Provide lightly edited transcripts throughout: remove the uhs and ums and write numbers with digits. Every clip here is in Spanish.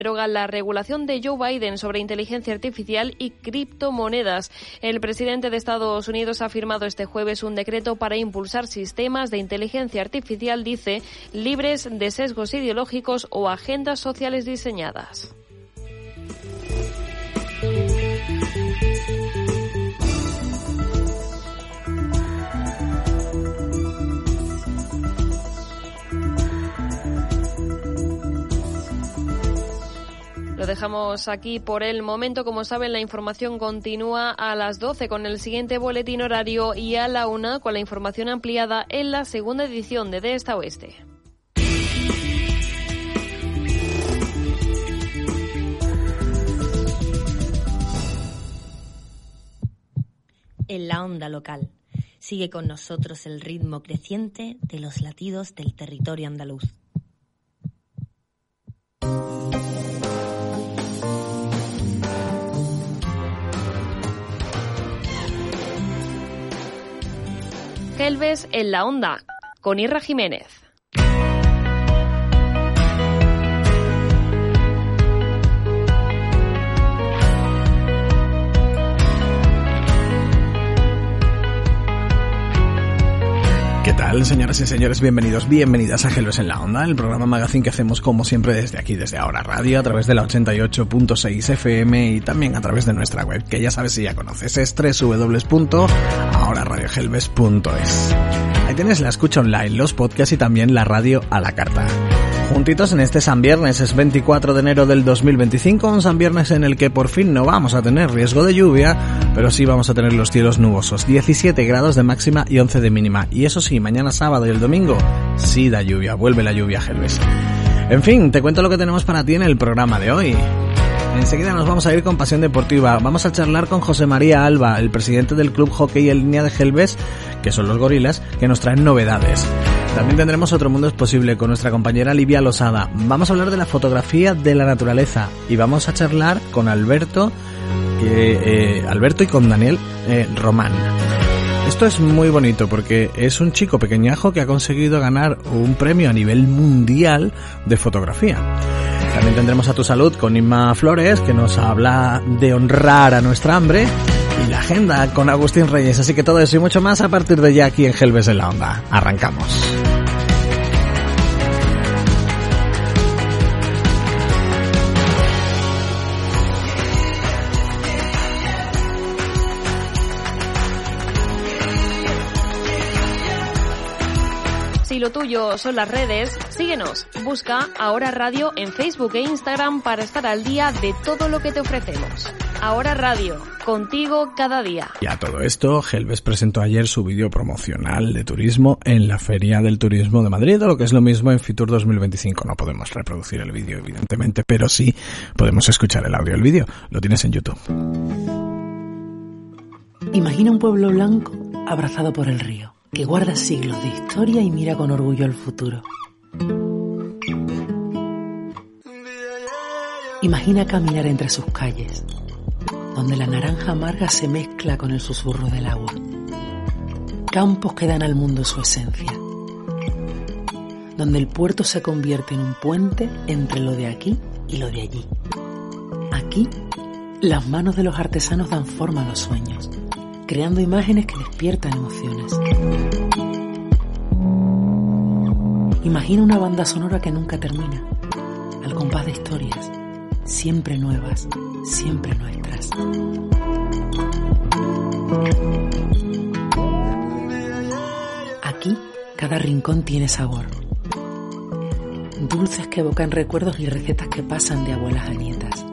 deroga la regulación de Joe Biden sobre inteligencia artificial y criptomonedas. El presidente de Estados Unidos ha firmado este jueves un decreto para impulsar sistemas de inteligencia artificial, dice, libres de sesgos ideológicos o agendas sociales diseñadas. Lo dejamos aquí por el momento. Como saben, la información continúa a las 12 con el siguiente boletín horario y a la 1 con la información ampliada en la segunda edición de Esta Oeste. En la onda local. Sigue con nosotros el ritmo creciente de los latidos del territorio andaluz. Gelbes en la onda, con Irra Jiménez. ¿Qué tal, señoras y señores? Bienvenidas a Gelbes en la onda, el programa magazine que hacemos como siempre desde aquí, desde Ahora Radio, a través de la 88.6 FM y también a través de nuestra web, que ya sabes si ya conoces, es www.ahoraradiogelbes.es. Ahí tienes la escucha online, los podcasts y también la radio a la carta. Juntitos en este San Viernes, es 24 de enero del 2025, un San Viernes en el que por fin no vamos a tener riesgo de lluvia, pero sí vamos a tener los cielos nubosos, 17 grados de máxima y 11 de mínima. Y eso sí, mañana sábado y el domingo sí da lluvia, vuelve la lluvia a Gelbes. En fin, te cuento lo que tenemos para ti en el programa de hoy. Enseguida nos vamos a ir con Pasión Deportiva. Vamos a charlar con José María Alba, el presidente del Club Hockey en Línea de Gelbes, que son los Gorilas, que nos traen novedades. También tendremos Otro Mundo es Posible con nuestra compañera Livia Losada. Vamos a hablar de la fotografía de la naturaleza y vamos a charlar con Alberto y con Daniel Román. Esto es muy bonito porque es un chico pequeñajo que ha conseguido ganar un premio a nivel mundial de fotografía. También tendremos A Tu Salud con Inma Flores, que nos habla de honrar a nuestra hambre, y la agenda con Agustín Reyes. Así que todo eso y mucho más a partir de ya aquí en Gelbes en la onda. Arrancamos. Si lo tuyo son las redes, síguenos. Busca Ahora Radio en Facebook e Instagram para estar al día de todo lo que te ofrecemos. Ahora Radio, contigo cada día. Y a todo esto, Gelbes presentó ayer su vídeo promocional de turismo en la Feria del Turismo de Madrid, o lo que es lo mismo en Fitur 2025. No podemos reproducir el vídeo, evidentemente, pero sí podemos escuchar el audio del vídeo. Lo tienes en YouTube. Imagina un pueblo blanco abrazado por el río, que guarda siglos de historia y mira con orgullo al futuro. Imagina caminar entre sus calles, donde la naranja amarga se mezcla con el susurro del agua. Campos que dan al mundo su esencia, donde el puerto se convierte en un puente entre lo de aquí y lo de allí. Aquí, las manos de los artesanos dan forma a los sueños, creando imágenes que despiertan emociones. Imagina una banda sonora que nunca termina, al compás de historias, siempre nuevas, siempre nuestras. Aquí, cada rincón tiene sabor. Dulces que evocan recuerdos y recetas que pasan de abuelas a nietas.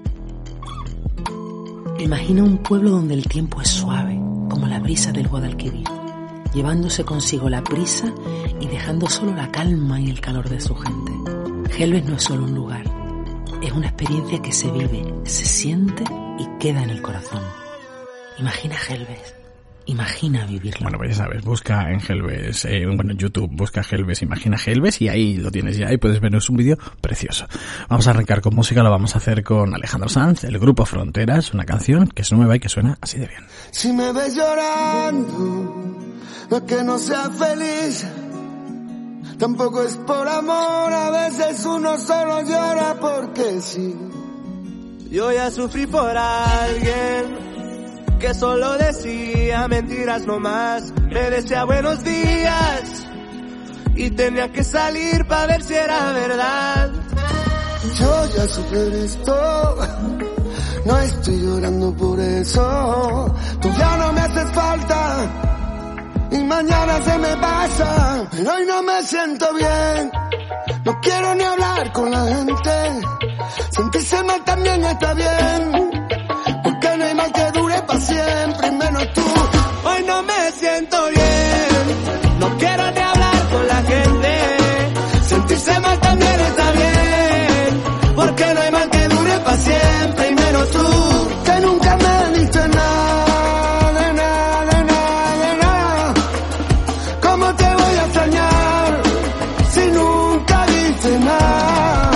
Imagina un pueblo donde el tiempo es suave, como la brisa del Guadalquivir, llevándose consigo la prisa y dejando solo la calma y el calor de su gente. Gelbes no es solo un lugar, es una experiencia que se vive, se siente y queda en el corazón. Imagina Gelbes. Imagina vivirlo. Bueno, pues ya sabes, busca en Gelbes, YouTube, busca Gelbes, imagina Gelbes y ahí lo tienes ya y puedes ver, es un vídeo precioso. Vamos a arrancar con música, lo vamos a hacer con Alejandro Sanz, el grupo Fronteras, una canción que es nueva y que suena así de bien. Si me ves llorando, no es que no sea feliz, Tampoco es por amor, a veces uno solo llora porque sí. Yo ya sufrí por alguien que solo decía mentiras nomás, me decía buenos días y tenía que salir para ver si era verdad. Yo ya supe esto, no estoy llorando por eso. Tú ya no me haces falta y mañana se me pasa, pero hoy no me siento bien. No quiero ni hablar con la gente, sentirse mal también está bien, porque no hay mal que dure para siempre, y menos tú. Hoy no me siento bien, no quiero ni hablar con la gente, sentirse mal también está bien, porque no hay mal que dure para siempre, y menos tú, que nunca me diste nada, de nada, de nada, de nada. ¿Cómo te voy a extrañar si nunca diste nada?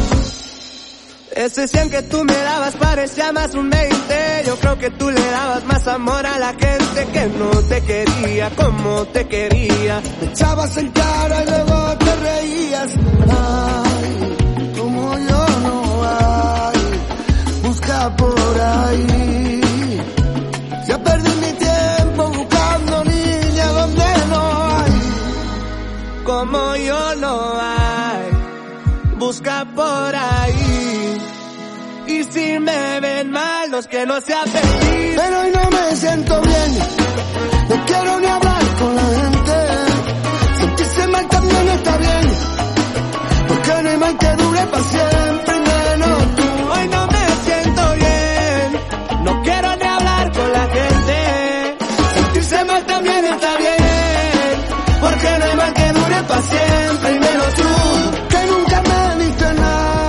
Ese 100 que tú me dabas parecía más un 20. Yo creo que tú le dabas más amor a la gente que no te quería como te quería. Me echabas en cara y luego te reías. Ay, como yo no hay, busca por ahí. Ya perdí mi tiempo buscando niña donde no hay. Como yo no hay, busca por ahí. Y si me ven mal, no es que no sea feliz, pero hoy no me siento bien, no quiero ni hablar con la gente. Sentirse mal también está bien, porque no hay mal que dure para siempre, menos tú. Hoy no me siento bien, no quiero ni hablar con la gente. Sentirse mal también está bien, porque no hay mal que dure para siempre, y menos tú, que nunca me diste nada.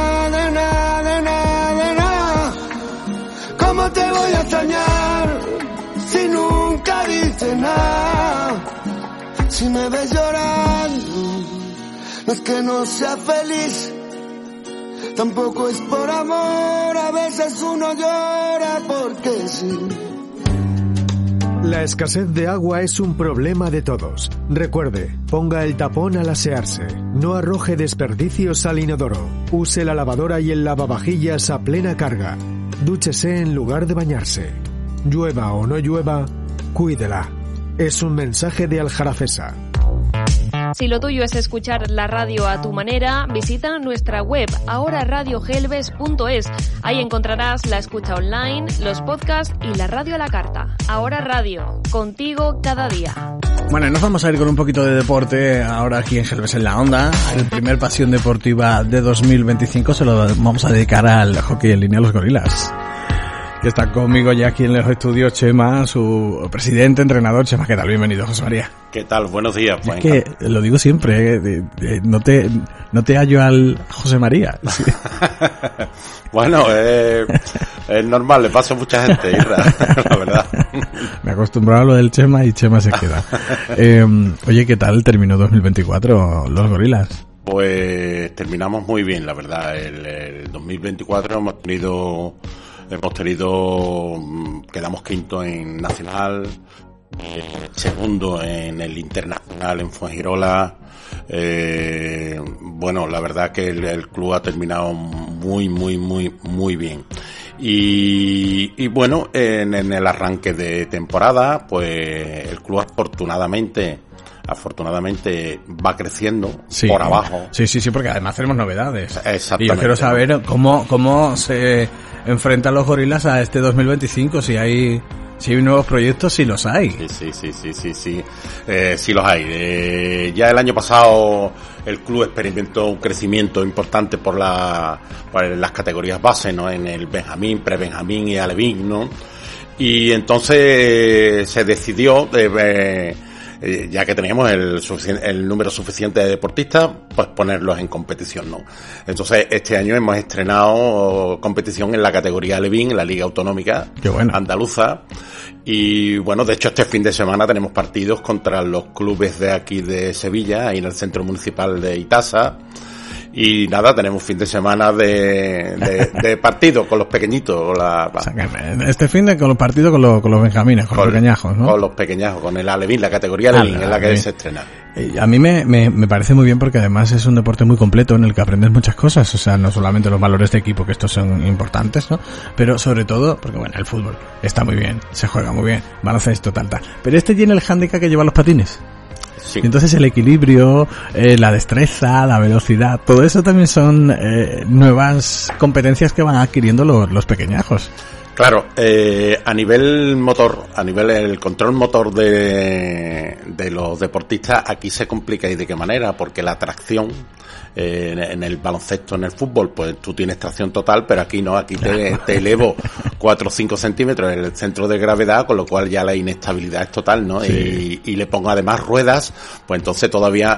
¿Cómo te voy a extrañar si nunca diste nada? Si me ves llorando, no es que no sea feliz, tampoco es por amor, a veces uno llora porque sí. La escasez de agua es un problema de todos. Recuerde, ponga el tapón al asearse. No arroje desperdicios al inodoro. Use la lavadora y el lavavajillas a plena carga. Dúchese en lugar de bañarse. Llueva o no llueva, cuídela. Es un mensaje de Aljarafesa. Si lo tuyo es escuchar la radio a tu manera, visita nuestra web ahoraradiogelbes.es. Ahí encontrarás la escucha online, los podcasts y la radio a la carta. Ahora Radio, contigo cada día. Bueno, nos vamos a ir con un poquito de deporte ahora aquí en Gelbes en la Onda. El primer Pasión Deportiva de 2025 se lo vamos a dedicar al hockey en línea Los Gorilas. Que está conmigo ya aquí en los estudios Chema, su presidente, entrenador. Chema, ¿qué tal? Bienvenido, José María. ¿Qué tal? Buenos días. Pues es que lo digo siempre, no te hallo al José María. Sí. Bueno, es normal, le pasa a mucha gente, la verdad. Me he acostumbrado a lo del Chema y Chema se queda. Oye, ¿qué tal terminó 2024 Los Gorilas? Pues terminamos muy bien, la verdad. El 2024 hemos tenido, quedamos quinto en Nacional, segundo en el Internacional en Fuengirola. Bueno, la verdad que el club ha terminado muy bien. Y bueno, en el arranque de temporada, pues el club afortunadamente va creciendo, sí, por abajo. Sí, porque además tenemos novedades. Exactamente. Y yo quiero saber cómo se enfrentan los Gorilas a este 2025, si hay nuevos proyectos, si los hay. Sí los hay. Ya el año pasado el club experimentó un crecimiento importante por las categorías base, ¿no? En el Benjamín, Prebenjamín y Alevín, ¿no? Y entonces se decidió ya que teníamos el número suficiente de deportistas, pues ponerlos en competición, ¿no? Entonces, este año hemos estrenado competición en la categoría Alevín, en la Liga Autonómica Andaluza. Y bueno, de hecho, este fin de semana tenemos partidos contra los clubes de aquí de Sevilla, ahí en el Centro Municipal de Itasa. Y nada, tenemos fin de semana de partido con los pequeñitos. Este fin de con los partidos con los benjamines, con los pequeñajos, ¿no? Con los pequeñajos, con el Alevín, la categoría Alevín, es la que se estrena. A mí me parece muy bien porque además es un deporte muy completo en el que aprendes muchas cosas, o sea, no solamente los valores de equipo, que estos son importantes, ¿no? Pero sobre todo, porque bueno, el fútbol está muy bien, se juega muy bien, baloncesto, tal. Pero este tiene el hándicap que lleva los patines. Sí. Entonces el equilibrio, la destreza, la velocidad, todo eso también son nuevas competencias que van adquiriendo los pequeñajos. Claro, a nivel motor, a nivel el control motor de los deportistas, aquí se complica. ¿Y de qué manera? Porque la tracción en el baloncesto, en el fútbol, pues tú tienes tracción total, pero aquí no, aquí te elevo 4 o 5 centímetros en el centro de gravedad, con lo cual ya la inestabilidad es total, ¿no? Sí. Y le pongo además ruedas, pues entonces todavía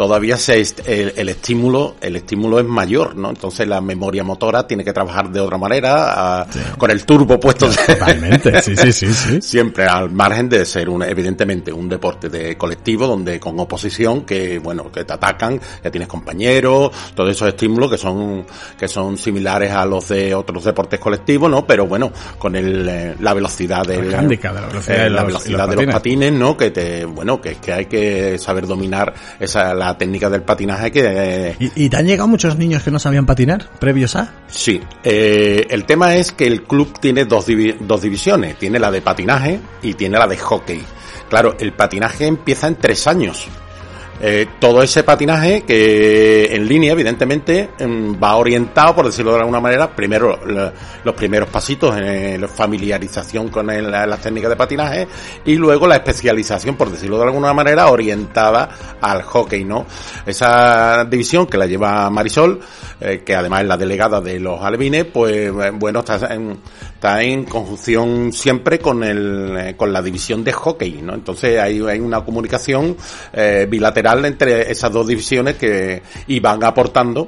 el estímulo es mayor, ¿no? Entonces la memoria motora tiene que trabajar de otra manera, con el turbo puesto. Totalmente, sí. Siempre al margen de ser evidentemente un deporte de colectivo, donde con oposición, que te atacan, que tienes compañeros, todos esos estímulos que son similares a los de otros deportes colectivos, ¿no? Pero bueno, con la velocidad de los patines, ¿no? Que hay que saber dominar la técnica del patinaje ¿Y te han llegado muchos niños que no sabían patinar previos a? Sí, el tema es que el club tiene dos divisiones, tiene la de patinaje y tiene la de hockey. Claro, el patinaje empieza en 3 años. Todo ese patinaje que en línea evidentemente va orientado, por decirlo de alguna manera, primero los primeros pasitos en la familiarización con las técnicas de patinaje y luego la especialización, por decirlo de alguna manera, orientada al hockey, ¿no? Esa división que la lleva Marisol, que además es la delegada de los alevines, pues bueno, está en conjunción siempre con la división de hockey, ¿no? Entonces hay una comunicación bilateral entre esas dos divisiones y van aportando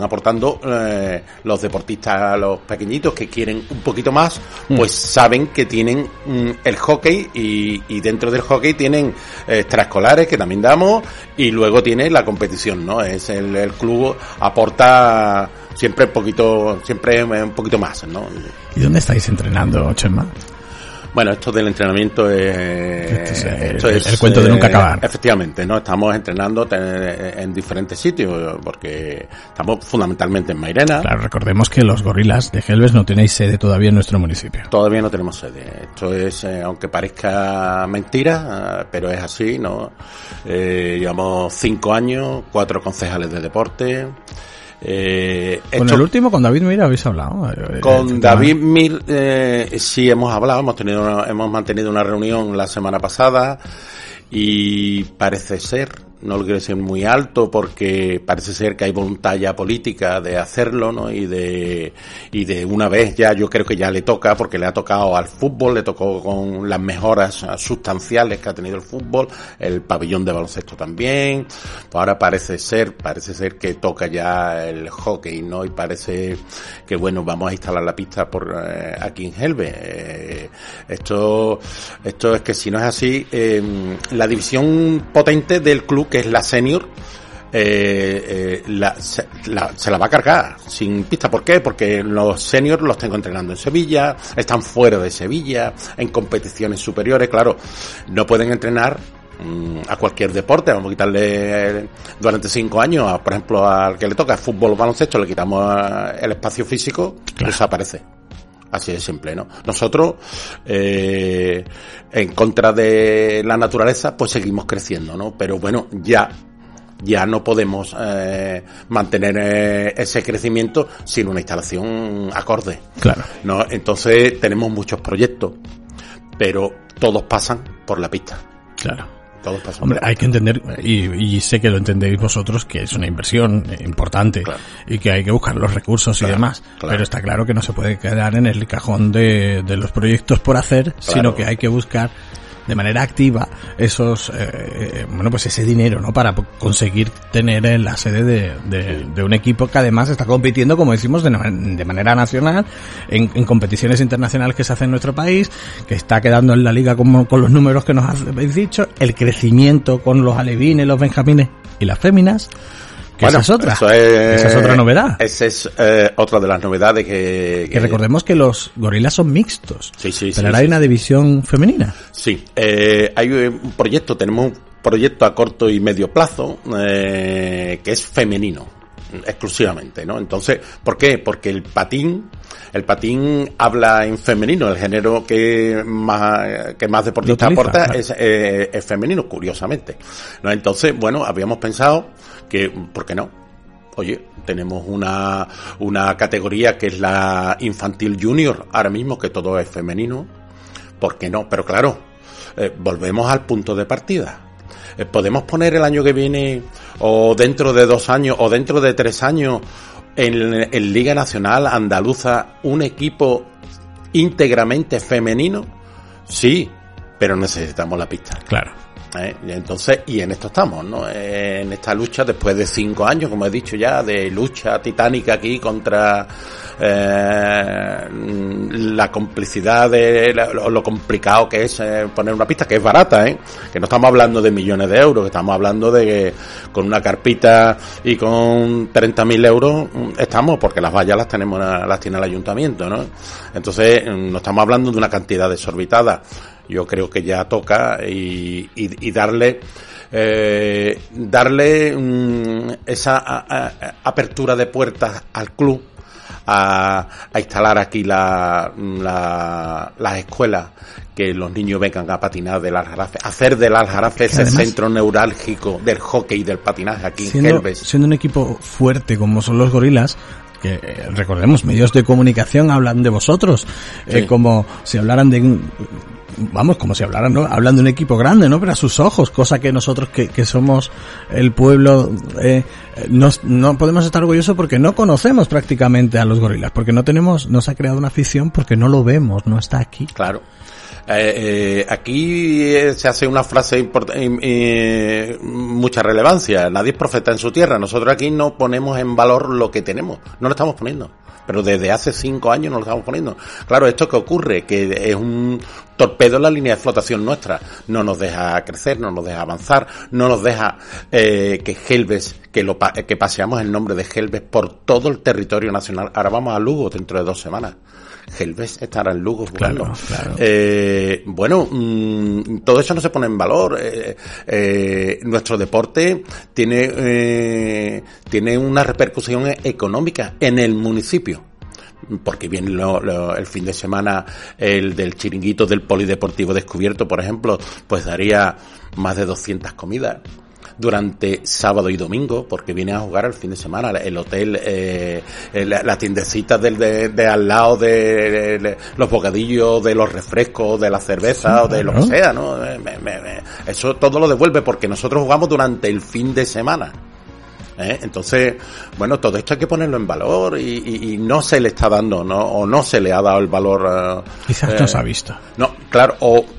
los deportistas, los pequeñitos que quieren un poquito más, pues saben que tienen el hockey y dentro del hockey tienen extraescolares que también damos y luego tiene la competición, ¿no? Es el club aporta siempre un poquito más, ¿no? ¿Y dónde estáis entrenando, Chema? Bueno, esto del entrenamiento esto es el cuento de nunca acabar. Efectivamente, ¿no? Estamos entrenando en diferentes sitios, porque estamos fundamentalmente en Mairena. Claro, recordemos que los Gorilas de Gelbes no tenéis sede todavía en nuestro municipio. Todavía no tenemos sede. Esto es, aunque parezca mentira, pero es así, ¿no? Llevamos 5 años, 4 concejales de deporte. Con el último, con David Mir, habéis hablado. Con David Mir sí hemos hablado, hemos mantenido una reunión la semana pasada y parece ser, no lo quiero decir muy alto porque parece ser que hay voluntad ya política de hacerlo, ¿no? Y de una vez ya, yo creo que ya le toca, porque le ha tocado al fútbol, le tocó con las mejoras sustanciales que ha tenido el fútbol, el pabellón de baloncesto también. Ahora parece ser que toca ya el hockey, ¿no? Y parece que bueno, vamos a instalar la pista aquí en Gelbes. Esto es que si no es así, la división potente del club, que es la senior, se la va a cargar sin pista. ¿Por qué? Porque los seniors los tengo entrenando en Sevilla, están fuera de Sevilla, en competiciones superiores. Claro, no pueden entrenar a cualquier deporte. Vamos a quitarle durante 5 años, por ejemplo, al que le toca fútbol o baloncesto, le quitamos el espacio físico, claro. Desaparece. Así de simple, ¿no? Nosotros, en contra de la naturaleza, pues seguimos creciendo, ¿no? Pero bueno, ya no podemos mantener ese crecimiento sin una instalación acorde. Claro. ¿No? Entonces tenemos muchos proyectos, pero todos pasan por la pista. Claro. Hombre, hay que entender, y sé que lo entendéis vosotros, que es una inversión importante, claro, y que hay que buscar los recursos, claro, y demás, claro, pero está claro que no se puede quedar en el cajón de los proyectos por hacer, claro, sino que hay que buscar de manera activa esos pues ese dinero, ¿no? Para conseguir tener la sede de un equipo que además está compitiendo, como decimos, de manera nacional en competiciones internacionales que se hacen en nuestro país, que está quedando en la liga con los números que nos habéis dicho, el crecimiento con los alevines, los benjamines y las féminas. Bueno, esa es otra novedad. Esa es otra de las novedades que recordemos que los Gorilas son mixtos. Sí. Pero ahora hay una división femenina. Sí, hay un proyecto, tenemos proyecto a corto y medio plazo que es femenino exclusivamente, ¿no? Entonces, ¿por qué? Porque el patín habla en femenino, el género que más deportistas aporta, claro, es femenino, curiosamente, ¿no? Entonces, bueno, habíamos pensado que, ¿por qué no? Oye, tenemos una categoría que es la infantil junior, ahora mismo que todo es femenino, ¿por qué no? Pero claro, volvemos al punto de partida. ¿Podemos poner el año que viene, o dentro de 2 años, o dentro de 3 años, en Liga Nacional Andaluza, un equipo íntegramente femenino? Sí, pero necesitamos la pista. Claro. Entonces, y en esto estamos, ¿no? En esta lucha, después de 5 años, como he dicho ya, de lucha titánica aquí contra la complicidad de lo complicado que es poner una pista, que es barata, que no estamos hablando de millones de euros, que estamos hablando de que con una carpita y con 30.000 euros estamos, porque las vallas las tiene el ayuntamiento, ¿no? Entonces, no estamos hablando de una cantidad desorbitada. Yo creo que ya toca y darle esa apertura de puertas al club, a instalar aquí las escuelas, que los niños vengan a patinar del Aljarafe, hacer del Aljarafe ese centro neurálgico del hockey y del patinaje aquí en Gelbes. Siendo un equipo fuerte como son los Gorilas, que recordemos, medios de comunicación hablan de vosotros, sí, como si hablaran de... Vamos, como si hablaran, ¿no? Hablan de un equipo grande, ¿no? Pero a sus ojos, cosa que nosotros que somos el pueblo, no podemos estar orgullosos porque no conocemos prácticamente a los Gorilas, porque no se ha creado una afición porque no lo vemos, no está aquí. Claro. Aquí se hace una frase mucha relevancia. Nadie es profeta en su tierra. Nosotros aquí no ponemos en valor lo que tenemos. No lo estamos poniendo. Pero desde hace 5 años no lo estamos poniendo. Claro, ¿esto qué ocurre? Que es un torpedo en la línea de flotación nuestra. No nos deja crecer, no nos deja avanzar, no nos deja que Gelbes, que paseamos el nombre de Gelbes por todo el territorio nacional. Ahora vamos a Lugo dentro de 2 semanas. Gelbes estará en Lugo jugando. Claro. Bueno, todo eso no se pone en valor. Nuestro deporte tiene una repercusión económica en el municipio, porque viene el fin de semana el del chiringuito del Polideportivo Descubierto, por ejemplo, pues daría más de 200 comidas durante sábado y domingo, porque viene a jugar el fin de semana. El hotel, la tiendecita de al lado de los bocadillos, de los refrescos, de la cerveza, sí, o de lo que sea, ¿no? Eso todo lo devuelve, porque nosotros jugamos durante el fin de semana. Entonces, bueno, todo esto hay que ponerlo en valor y no se le está dando, ¿no? O no se le ha dado el valor. Quizás no se ha visto. No, claro,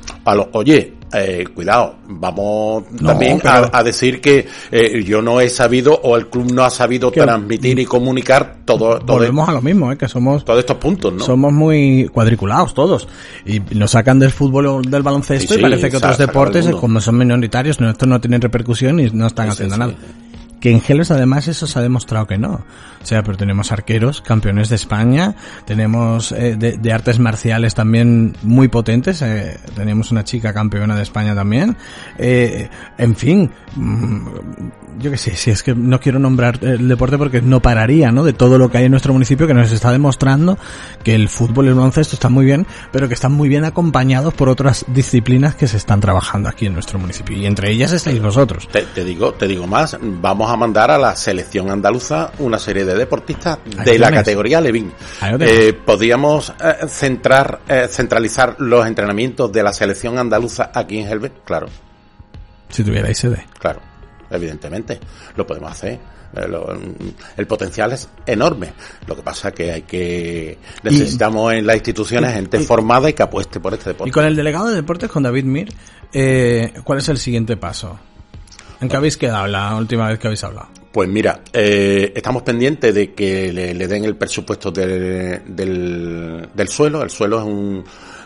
cuidado, vamos también a decir que yo no he sabido, o el club no ha sabido transmitir y comunicar todo. Volvemos a lo mismo, que somos todos estos puntos, ¿no? Somos muy cuadriculados todos y nos sacan del fútbol o del baloncesto, y parece que otros deportes, como son minoritarios, estos no tienen repercusión y no están haciendo nada. Que en Gelbes además eso se ha demostrado que no. O sea, pero tenemos arqueros, campeones de España, tenemos de artes marciales también muy potentes, tenemos una chica campeona de España también. En fin, yo qué sé, si es que no quiero nombrar el deporte porque no pararía, ¿no? De todo lo que hay en nuestro municipio, que nos está demostrando que el fútbol y el baloncesto están muy bien, pero que están muy bien acompañados por otras disciplinas que se están trabajando aquí en nuestro municipio, y entre ellas estáis vosotros. Te digo más, vamos a mandar a la selección andaluza una serie de deportistas de la categoría Levín. ¿Podríamos centralizar los entrenamientos de la selección andaluza aquí en Gelbes? Claro. Si tuvierais sede. Claro, evidentemente, lo podemos hacer. El potencial es enorme. Lo que pasa es que necesitamos en las instituciones gente formada y que apueste por este deporte. Y con el delegado de deportes, con David Mir, ¿cuál es el siguiente paso? ¿En qué habéis quedado la última vez que habéis hablado? Pues mira, estamos pendientes de que le den el presupuesto del suelo. El suelo es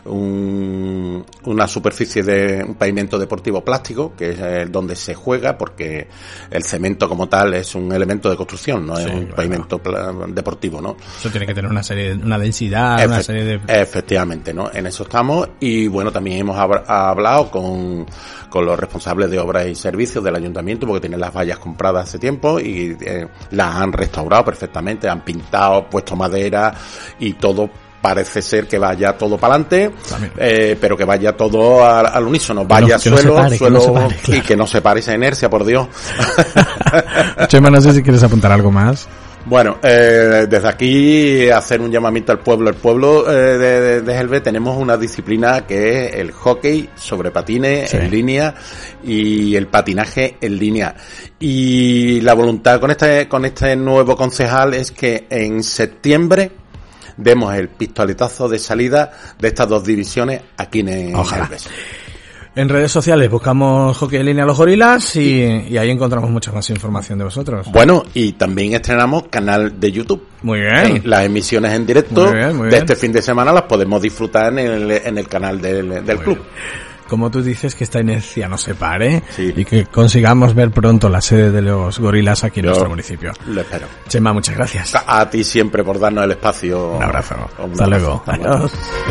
una superficie de un pavimento deportivo plástico, que es donde se juega, porque el cemento como tal es un elemento de construcción, no es un pavimento deportivo, ¿no? Eso tiene que tener una densidad, una serie de... Efectivamente, ¿no? En eso estamos, y bueno, también hemos hablado con los responsables de obras y servicios del ayuntamiento, porque tienen las vallas compradas hace tiempo y las han restaurado perfectamente, han pintado, puesto madera y todo. Parece ser que vaya todo para adelante, pero que vaya todo al unísono, vaya suelo, y que no se pare esa inercia, por Dios. Chema, no sé si quieres apuntar algo más. Bueno, desde aquí hacer un llamamiento al pueblo. El pueblo de Gelbe tenemos una disciplina que es el hockey sobre patines en línea y el patinaje en línea. Y la voluntad con este nuevo concejal es que en septiembre demos el pistoletazo de salida de estas dos divisiones aquí en Gelbe. En redes sociales buscamos Hockey en Línea Los Gorilas y ahí encontramos mucha más información de vosotros. Bueno, y también estrenamos canal de YouTube. Muy bien. Las emisiones en directo de este fin de semana las podemos disfrutar en el canal del club. Como tú dices, que esta inercia no se pare y que consigamos ver pronto la sede de los Gorilas aquí en nuestro municipio. Lo espero. Chema, muchas gracias. A ti siempre por darnos el espacio. Un abrazo. Hasta luego. Adiós.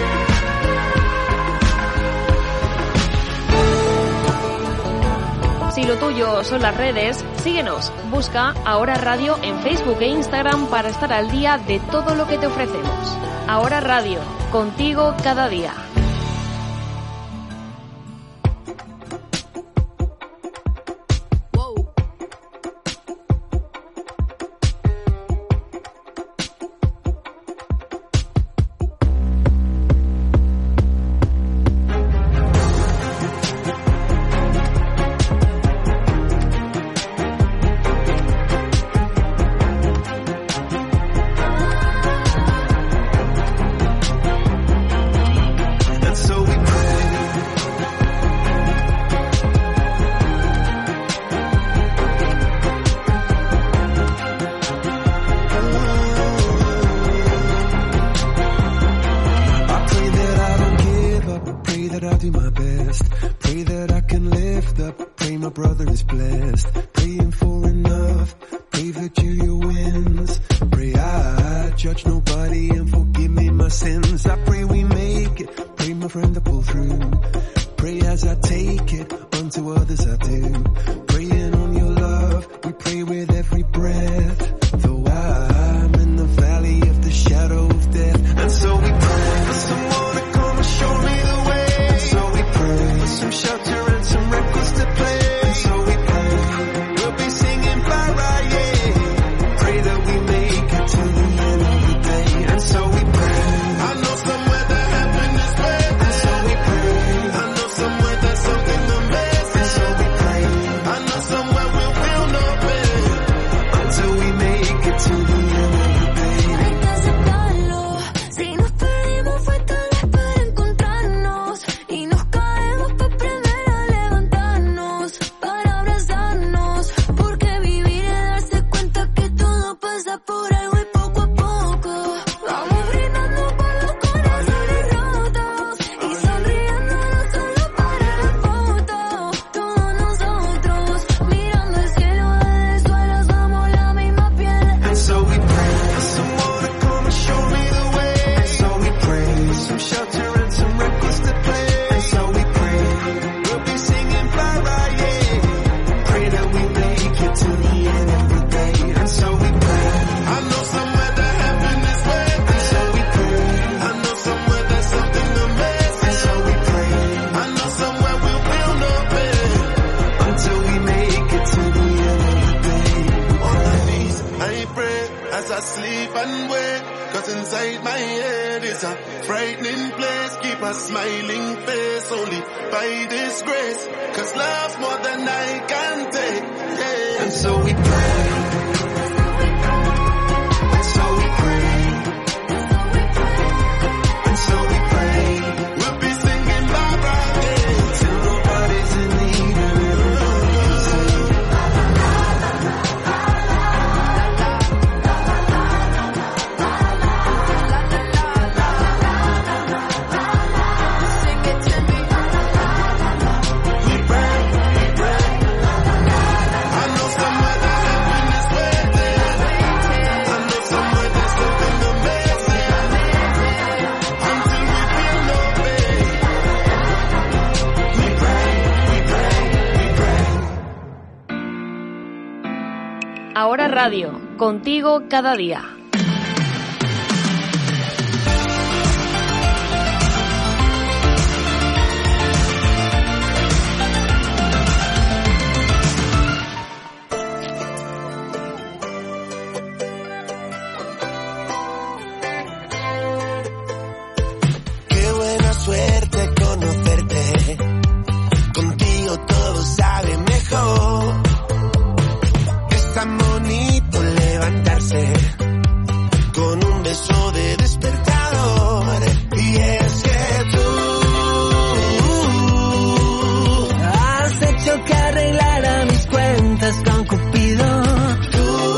Si lo tuyo son las redes, síguenos. Busca Ahora Radio en Facebook e Instagram para estar al día de todo lo que te ofrecemos. Ahora Radio, contigo cada día. Ahora Radio, contigo cada día. Qué buena suerte conocerte, contigo todo sabe mejor. Es tan bonito levantarse con un beso de despertador. Y es que tú has hecho que arreglara mis cuentas con Cupido. Tú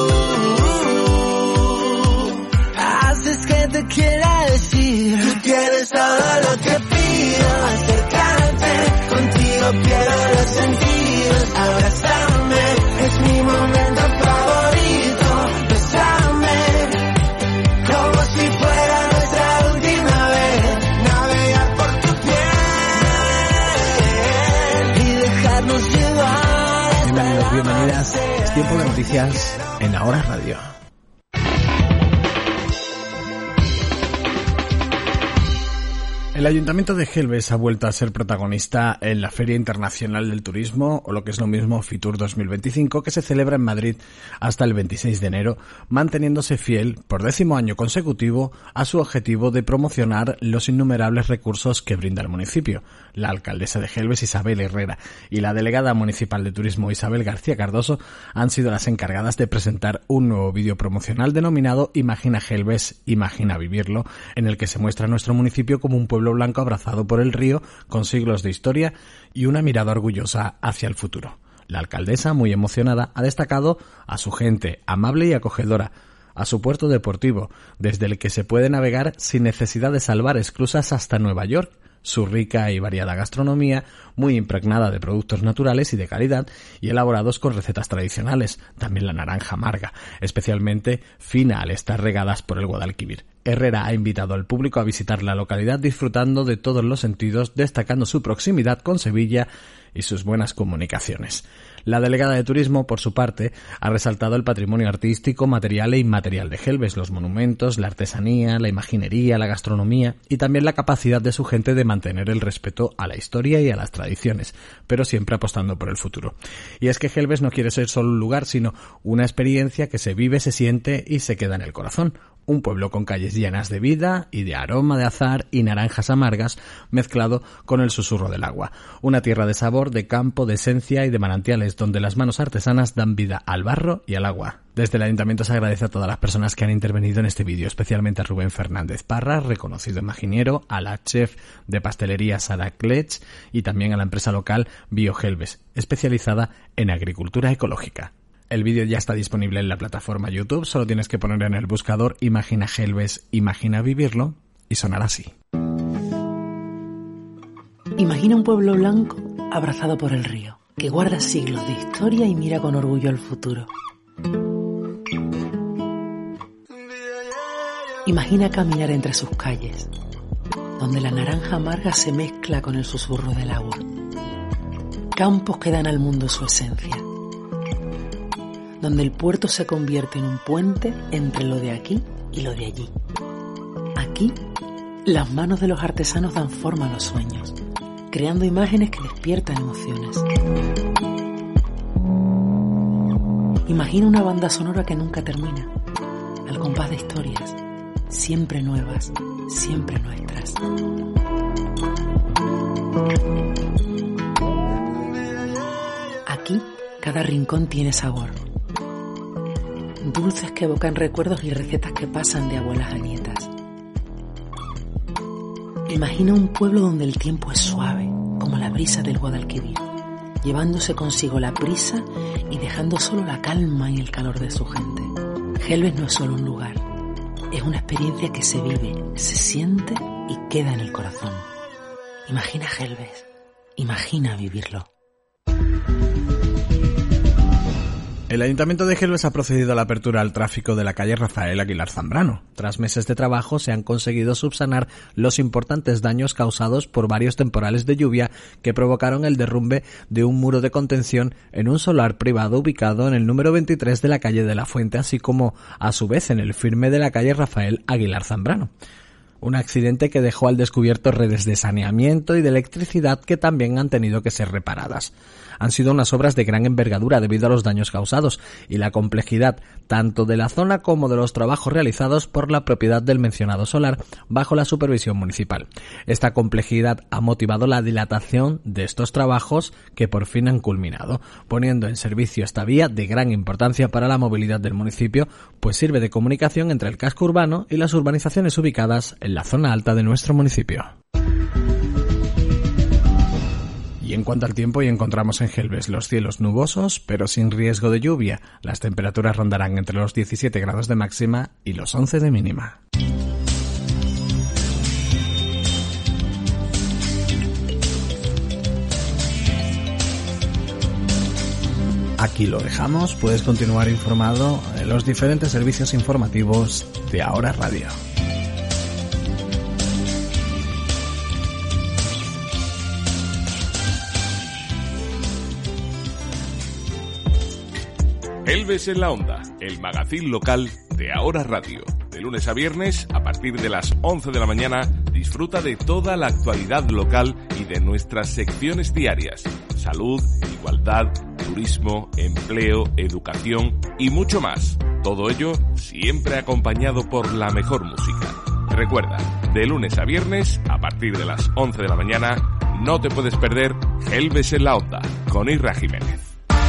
haces que te quiera decir, tú tienes todo lo que pido, acercarte, contigo pierdo los sentidos, abrazarme, es mi momento favorito, besarme, como si fuera nuestra última vez, navegar por tu piel y dejarnos llevar. Bienvenidos, bienvenidas. Es tiempo de noticias en Ahora Radio. El Ayuntamiento de Gelbes ha vuelto a ser protagonista en la Feria Internacional del Turismo, o lo que es lo mismo, Fitur 2025, que se celebra en Madrid hasta el 26 de enero, manteniéndose fiel, por 10º año consecutivo, a su objetivo de promocionar los innumerables recursos que brinda el municipio. La alcaldesa de Gelbes, Isabel Herrera, y la delegada municipal de Turismo, Isabel García Cardoso, han sido las encargadas de presentar un nuevo vídeo promocional denominado Imagina Gelbes, Imagina Vivirlo, en el que se muestra nuestro municipio como un pueblo blanco abrazado por el río, con siglos de historia y una mirada orgullosa hacia el futuro. La alcaldesa, muy emocionada, ha destacado a su gente amable y acogedora, a su puerto deportivo, desde el que se puede navegar sin necesidad de salvar esclusas hasta Nueva York, su rica y variada gastronomía, muy impregnada de productos naturales y de calidad y elaborados con recetas tradicionales, también la naranja amarga, especialmente fina al estar regadas por el Guadalquivir. Herrera ha invitado al público a visitar la localidad disfrutando de todos los sentidos, destacando su proximidad con Sevilla y sus buenas comunicaciones. La delegada de Turismo, por su parte, ha resaltado el patrimonio artístico, material e inmaterial de Gelbes, los monumentos, la artesanía, la imaginería, la gastronomía y también la capacidad de su gente de mantener el respeto a la historia y a las tradiciones, pero siempre apostando por el futuro. Y es que Gelbes no quiere ser solo un lugar, sino una experiencia que se vive, se siente y se queda en el corazón. Un pueblo con calles llenas de vida y de aroma de azahar y naranjas amargas mezclado con el susurro del agua. Una tierra de sabor, de campo, de esencia y de manantiales donde las manos artesanas dan vida al barro y al agua. Desde el Ayuntamiento se agradece a todas las personas que han intervenido en este vídeo, especialmente a Rubén Fernández Parra, reconocido imaginero, a la chef de pastelería Sara Klech y también a la empresa local BioGelbes, especializada en agricultura ecológica. El vídeo ya está disponible en la plataforma YouTube, solo tienes que poner en el buscador Imagina Gelbes, Imagina Vivirlo y sonará así. Imagina un pueblo blanco abrazado por el río, que guarda siglos de historia y mira con orgullo al futuro. Imagina caminar entre sus calles, donde la naranja amarga se mezcla con el susurro del agua. Campos que dan al mundo su esencia, donde el puerto se convierte en un puente entre lo de aquí y lo de allí. Aquí, las manos de los artesanos dan forma a los sueños, creando imágenes que despiertan emociones. Imagina una banda sonora que nunca termina, al compás de historias, siempre nuevas, siempre nuestras. Aquí, cada rincón tiene sabor. Dulces que evocan recuerdos y recetas que pasan de abuelas a nietas. Imagina un pueblo donde el tiempo es suave, como la brisa del Guadalquivir, llevándose consigo la prisa y dejando solo la calma y el calor de su gente. Gelbes no es solo un lugar, es una experiencia que se vive, se siente y queda en el corazón. Imagina Gelbes, imagina vivirlo. El Ayuntamiento de Gelbes ha procedido a la apertura al tráfico de la calle Rafael Aguilar Zambrano. Tras meses de trabajo se han conseguido subsanar los importantes daños causados por varios temporales de lluvia que provocaron el derrumbe de un muro de contención en un solar privado ubicado en el número 23 de la calle de la Fuente, así como a su vez en el firme de la calle Rafael Aguilar Zambrano. Un accidente que dejó al descubierto redes de saneamiento y de electricidad que también han tenido que ser reparadas. Han sido unas obras de gran envergadura debido a los daños causados y la complejidad tanto de la zona como de los trabajos realizados por la propiedad del mencionado solar bajo la supervisión municipal. Esta complejidad ha motivado la dilatación de estos trabajos que por fin han culminado, poniendo en servicio esta vía de gran importancia para la movilidad del municipio, pues sirve de comunicación entre el casco urbano y las urbanizaciones ubicadas en la zona alta de nuestro municipio. Y en cuanto al tiempo, hoy encontramos en Gelbes los cielos nubosos, pero sin riesgo de lluvia. Las temperaturas rondarán entre los 17 grados de máxima y los 11 de mínima. Aquí lo dejamos, puedes continuar informado en los diferentes servicios informativos de Ahora Radio. Gelbes en la Onda, el magazín local de Ahora Radio. De lunes a viernes, a partir de las 11 de la mañana, disfruta de toda la actualidad local y de nuestras secciones diarias. Salud, igualdad, turismo, empleo, educación y mucho más. Todo ello siempre acompañado por la mejor música. Recuerda, de lunes a viernes, a partir de las 11 de la mañana, no te puedes perder Gelbes en la Onda, con Isra Jiménez.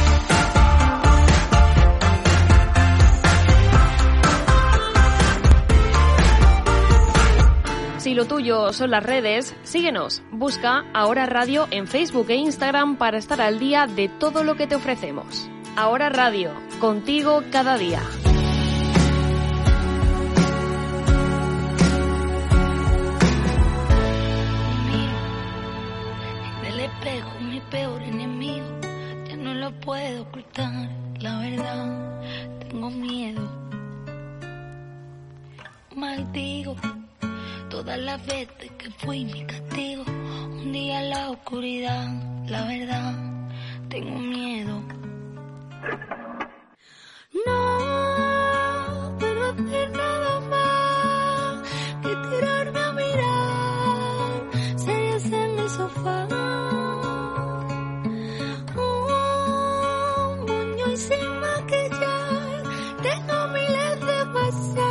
Si lo tuyo son las redes, síguenos. Busca Ahora Radio en Facebook e Instagram para estar al día de todo lo que te ofrecemos. Ahora Radio, contigo cada día. En el espejo, mi peor enemigo, ya no lo puedo ocultar. La verdad, tengo miedo. Maldigo todas las veces que fui mi castigo. Un día en la oscuridad, la verdad, tengo miedo. No puedo hacer nada más que tirarme a mirar series en el sofá. Un moño y sin maquillar, tengo miles de WhatsApp.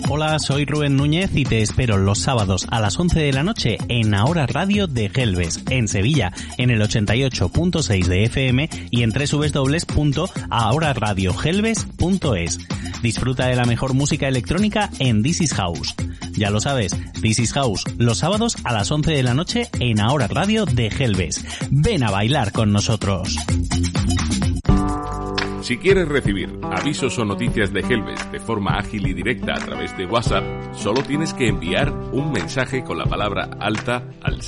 Hola, soy Rubén Núñez y te espero los sábados a las 11 de la noche en Ahora Radio de Gelbes, en Sevilla, en el 88.6 de FM y en www.ahoraradiogelbes.es. Disfruta de la mejor música electrónica en This is House. Ya lo sabes, This is House, los sábados a las 11 de la noche en Ahora Radio de Gelbes. Ven a bailar con nosotros. Si quieres recibir avisos o noticias de Gelbes de forma ágil y directa a través de WhatsApp, solo tienes que enviar un mensaje con la palabra alta al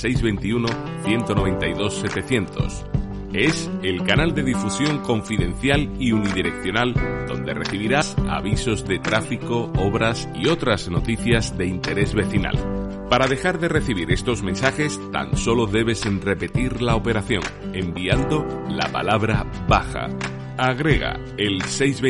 621-192-700. Es el canal de difusión confidencial y unidireccional donde recibirás avisos de tráfico, obras y otras noticias de interés vecinal. Para dejar de recibir estos mensajes, tan solo debes repetir la operación, enviando la palabra baja. Agrega el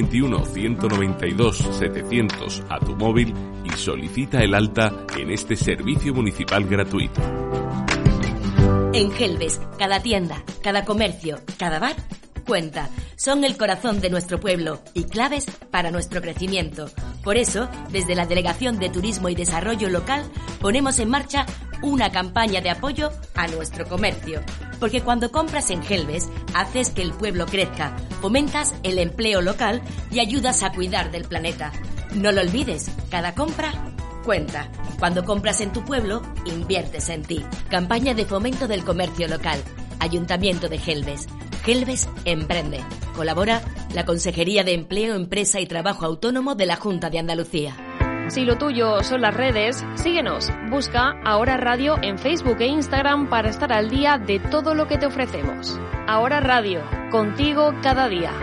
621-192-700 a tu móvil y solicita el alta en este servicio municipal gratuito. En Gelbes, cada tienda, cada comercio, cada bar cuenta. Son el corazón de nuestro pueblo y claves para nuestro crecimiento. Por eso, desde la Delegación de Turismo y Desarrollo Local, ponemos en marcha una campaña de apoyo a nuestro comercio. Porque cuando compras en Gelbes, haces que el pueblo crezca, fomentas el empleo local y ayudas a cuidar del planeta. No lo olvides, cada compra cuenta. Cuando compras en tu pueblo, inviertes en ti. Campaña de fomento del comercio local. Ayuntamiento de Gelbes. Gelbes emprende. Colabora la Consejería de Empleo, Empresa y Trabajo Autónomo de la Junta de Andalucía. Si lo tuyo son las redes, síguenos. Busca Ahora Radio en Facebook e Instagram para estar al día de todo lo que te ofrecemos. Ahora Radio, contigo cada día.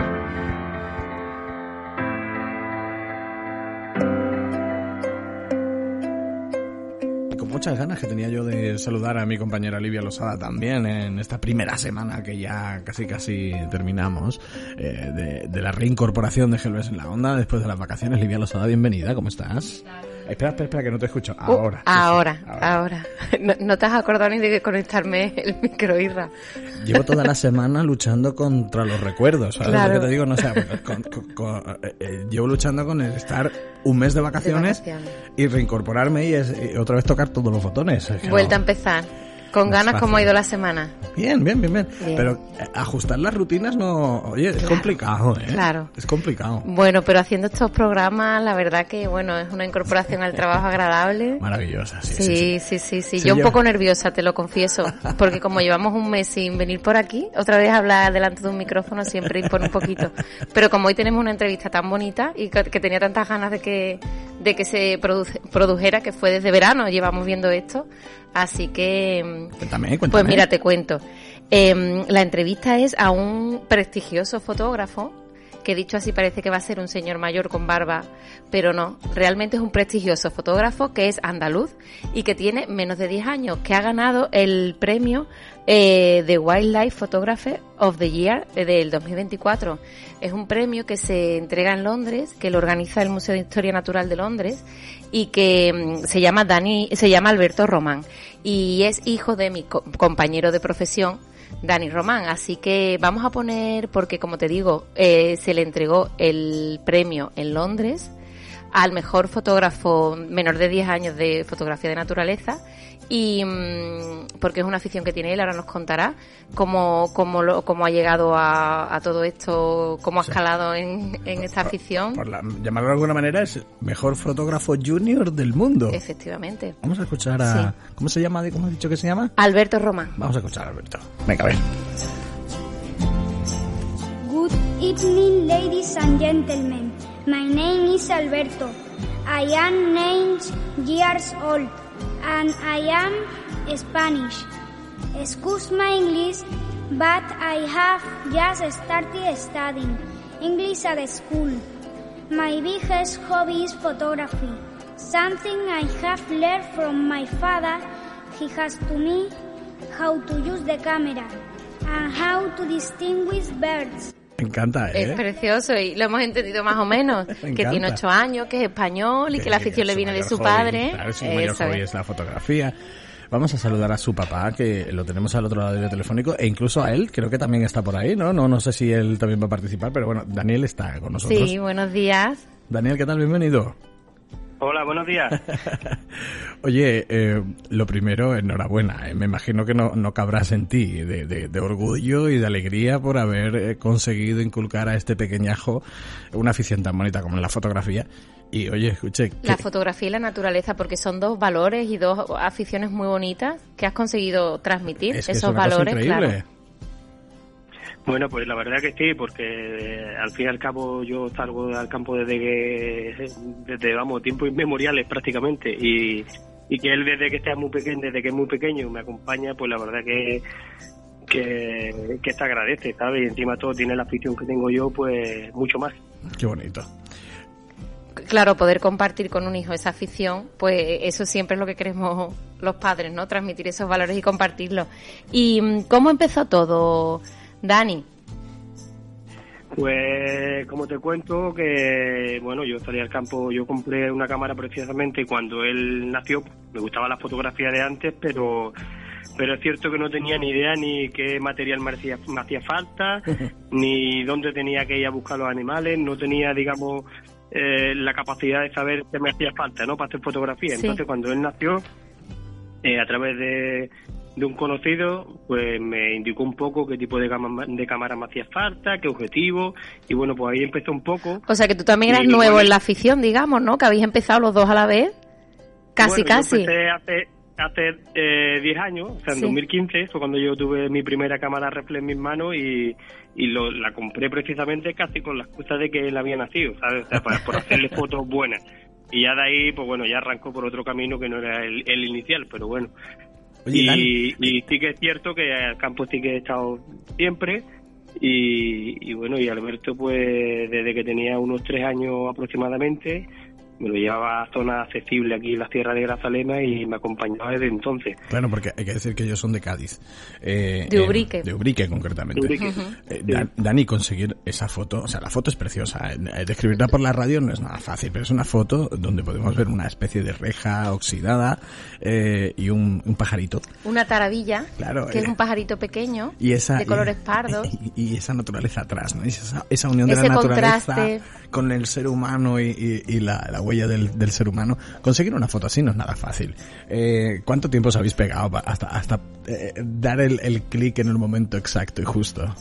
Muchas ganas que tenía yo de saludar a mi compañera Livia Losada también en esta primera semana que ya casi terminamos de la reincorporación de Gelbes en la Onda después de las vacaciones. Livia Losada, bienvenida, ¿cómo estás? Espera, que no te escucho. Ahora. Ahora. No te has acordado ni de conectarme el micro, Irra. Llevo toda la semana luchando contra los recuerdos, ¿sabes lo que te digo? No sé, llevo luchando con el estar un mes de vacaciones y reincorporarme y otra vez tocar todos los botones. Vuelta a empezar. Con ganas, ¿cómo ha ido la semana? Bien. Pero ajustar las rutinas es complicado, ¿eh? Claro. Es complicado. Bueno, pero haciendo estos programas, la verdad que, es una incorporación al trabajo agradable. Maravillosa, sí. Yo un poco nerviosa, te lo confieso, porque como llevamos un mes sin venir por aquí, otra vez hablar delante de un micrófono siempre impone un poquito. Pero como hoy tenemos una entrevista tan bonita y que tenía tantas ganas de que se produjera, que fue desde verano, llevamos viendo esto. Así que, Cuéntame. Pues mira, te cuento. La entrevista es a un prestigioso fotógrafo, que dicho así parece que va a ser un señor mayor con barba, pero no, realmente es un prestigioso fotógrafo que es andaluz y que tiene menos de 10 años, que ha ganado el premio de Wildlife Photographer of the Year del 2024. Es un premio que se entrega en Londres, que lo organiza el Museo de Historia Natural de Londres y que se llama Alberto Román y es hijo de mi compañero de profesión, Dani Román. Así que vamos a poner, porque como te digo, se le entregó el premio en Londres al mejor fotógrafo menor de 10 años de fotografía de naturaleza y porque es una afición que tiene él. Ahora nos contará cómo ha llegado a todo esto, cómo ha escalado en esta afición. Llamarlo de alguna manera, es mejor fotógrafo junior del mundo. Efectivamente. Vamos a escuchar a... Sí. ¿Cómo se llama? ¿Cómo has dicho que se llama? Alberto Román. Vamos a escuchar a Alberto. Venga, a ver. Good evening, ladies and gentlemen. My name is Alberto. I am 9 years old and I am Spanish. Excuse my English, but I have just started studying English at school. My biggest hobby is photography, something I have learned from my father. He has taught me how to use the camera and how to distinguish birds. Me encanta, ¿eh? Es precioso y lo hemos entendido más o menos. Que tiene 8 años, que es español y que la afición le viene de su padre. Claro, su mayor hobby es la fotografía. Vamos a saludar a su papá, que lo tenemos al otro lado del telefónico, e incluso a él, creo que también está por ahí, ¿no? No sé si él también va a participar, pero bueno, Daniel está con nosotros. Sí, buenos días. Daniel, ¿qué tal? Bienvenido. Hola, buenos días. Oye, lo primero, enhorabuena. Me imagino que no cabrás en ti de orgullo y de alegría por haber conseguido inculcar a este pequeñajo una afición tan bonita como la fotografía. Y oye, escuche... La fotografía y la naturaleza, porque son dos valores y dos aficiones muy bonitas que has conseguido transmitir, es que esos es una valores, cosa increíble. claro. Bueno, pues la verdad que sí, porque al fin y al cabo yo salgo al campo desde tiempos inmemoriales prácticamente, y que él desde que es muy pequeño me acompaña, pues la verdad que te agradece, ¿sabes? Y encima todo tiene la afición que tengo yo, pues mucho más. Qué bonito. Claro, poder compartir con un hijo esa afición, pues eso siempre es lo que queremos los padres, ¿no? Transmitir esos valores y compartirlos. ¿Y cómo empezó todo, Dani? Pues como te cuento que, bueno, yo salí al campo, yo compré una cámara precisamente cuando él nació. Me gustaba la fotografía de antes, pero es cierto que no tenía ni idea ni qué material me hacía falta, ni dónde tenía que ir a buscar los animales, no tenía, digamos, la capacidad de saber qué me hacía falta, ¿no?, para hacer fotografía. Sí. Entonces cuando él nació, a través de un conocido, pues me indicó un poco qué tipo de cámara me hacía falta, qué objetivo, y bueno, pues ahí empezó un poco. O sea que tú también eras nuevo en la afición, digamos, ¿no?, que habéis empezado los dos a la vez, casi. Yo empecé hace 10 años, o sea, en 2015 fue cuando yo tuve mi primera cámara reflex en mis manos y la compré precisamente casi con la excusa de que él había nacido, ¿sabes? O sea, por hacerle fotos buenas. Y ya de ahí, pues bueno, ya arrancó por otro camino que no era el inicial, pero bueno. Oye, y sí que es cierto que al campo sí que he estado siempre, y bueno, y Alberto, pues desde que tenía unos 3 años aproximadamente, me lo llevaba a zonas accesibles aquí en la Sierra de Grazalema y me acompañaba desde entonces. Claro, porque hay que decir que ellos son de Cádiz. De Ubrique. De Ubrique, concretamente. De Ubrique. Dani, conseguir esa foto, o sea, la foto es preciosa. Describirla por la radio no es nada fácil, pero es una foto donde podemos ver una especie de reja oxidada y un pajarito. Una taravilla, claro, que es un pajarito pequeño, y de colores pardos. Y esa naturaleza atrás, ¿no? Esa unión de la naturaleza contraste con el ser humano y la huella del ser humano. Conseguir una foto así no es nada fácil. ¿Cuánto tiempo os habéis pegado hasta dar el clic en el momento exacto y justo?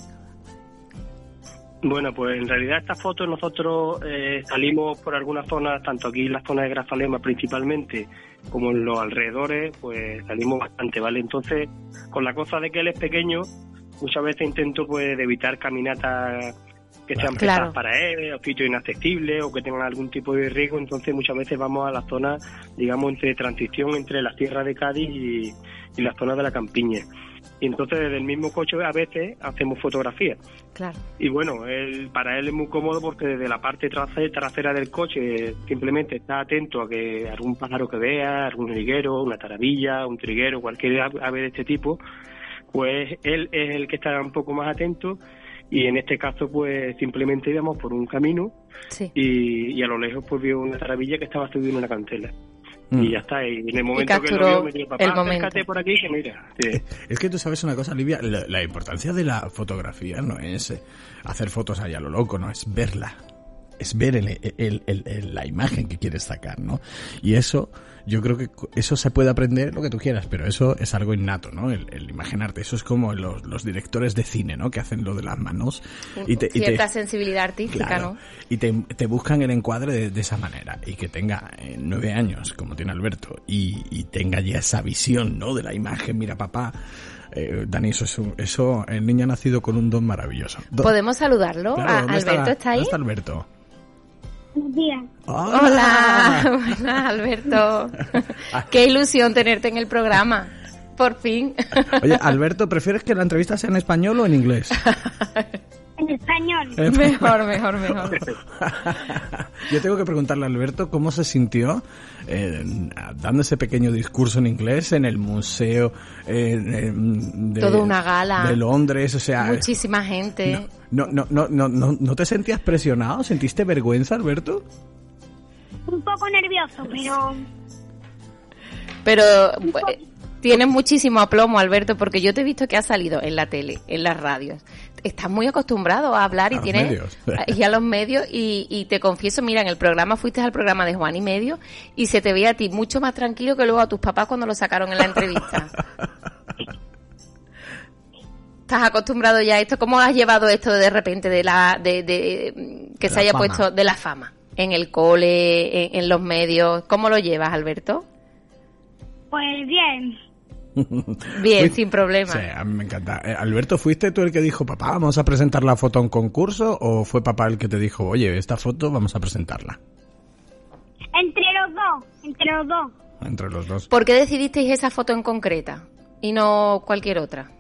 Bueno, pues en realidad estas fotos nosotros salimos por algunas zonas, tanto aquí en la zona de Grazalema principalmente, como en los alrededores, pues salimos bastante, ¿vale? Entonces, con la cosa de que él es pequeño, muchas veces intento pues de evitar caminatas que sean pesadas para él, o sitios inaccesibles, o que tengan algún tipo de riesgo. Entonces muchas veces vamos a la zona, digamos, entre transición entre la Sierra de Cádiz y la zona de la Campiña. Y entonces desde el mismo coche a veces hacemos fotografías. Claro. Y bueno, para él es muy cómodo porque desde la parte trasera del coche simplemente está atento a que algún pájaro que vea, algún jilguero, una taravilla, un triguero, cualquier ave de este tipo, pues él es el que está un poco más atento. Y en este caso, pues simplemente íbamos por un camino y a lo lejos pues vio una taravilla que estaba subiendo una cantela. Y ya está, y en el momento que lo vio me dijo, papá, acércate por aquí que mira. Sí. Es que tú sabes una cosa, Olivia, la importancia de la fotografía no es hacer fotos allá a lo loco, no, es verla. Es ver la imagen que quieres sacar, ¿no? Y eso, yo creo que eso se puede aprender lo que tú quieras, pero eso es algo innato, ¿no? El imaginarte. Eso es como los directores de cine, ¿no? Que hacen lo de las manos. Cierta sensibilidad artística, claro, ¿no? Y te buscan el encuadre de esa manera. Y que tenga 9 años, como tiene Alberto, y tenga ya esa visión, ¿no? De la imagen. Mira, papá. Dani, eso el niño ha nacido con un don maravilloso. ¿Podemos saludarlo? Claro, ¿Alberto está ahí? ¿Dónde está Alberto? Buenos días. Hola, buenas, Alberto. Qué ilusión tenerte en el programa. Por fin. Oye, Alberto, ¿prefieres que la entrevista sea en español o en inglés? En español. Mejor. Yo tengo que preguntarle a Alberto cómo se sintió dando ese pequeño discurso en inglés en el museo toda una gala de Londres, o sea, muchísima gente. ¿No te sentías presionado? ¿Sentiste vergüenza, Alberto? Un poco nervioso, pero tienes muchísimo aplomo, Alberto, porque yo te he visto que has salido en la tele, en las radios, estás muy acostumbrado a hablar y tienes medios. Y a los medios y te confieso, mira, en el programa fuiste al programa de Juan y Medio y se te veía a ti mucho más tranquilo que luego a tus papás cuando lo sacaron en la entrevista. ¿Estás acostumbrado ya a esto? ¿Cómo has llevado esto de repente que se haya puesto de la fama en el cole, en los medios? ¿Cómo lo llevas, Alberto? Pues bien. Bien, sin problema. Sí, a mí me encanta. Alberto, ¿fuiste tú el que dijo, papá, vamos a presentar la foto a un concurso? ¿O fue papá el que te dijo, oye, esta foto vamos a presentarla? Entre los dos. Entre los dos. ¿Por qué decidisteis esa foto en concreta y no cualquier otra?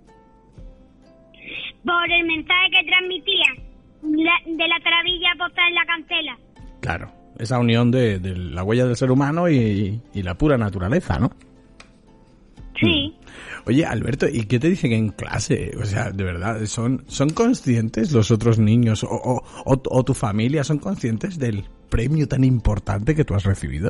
Por el mensaje que transmitía de la taravilla postada en la cancela. Claro, esa unión de la huella del ser humano y la pura naturaleza, ¿no? Sí. Oye, Alberto, ¿y qué te dicen en clase? O sea, de verdad, ¿son conscientes los otros niños o tu familia son conscientes del premio tan importante que tú has recibido?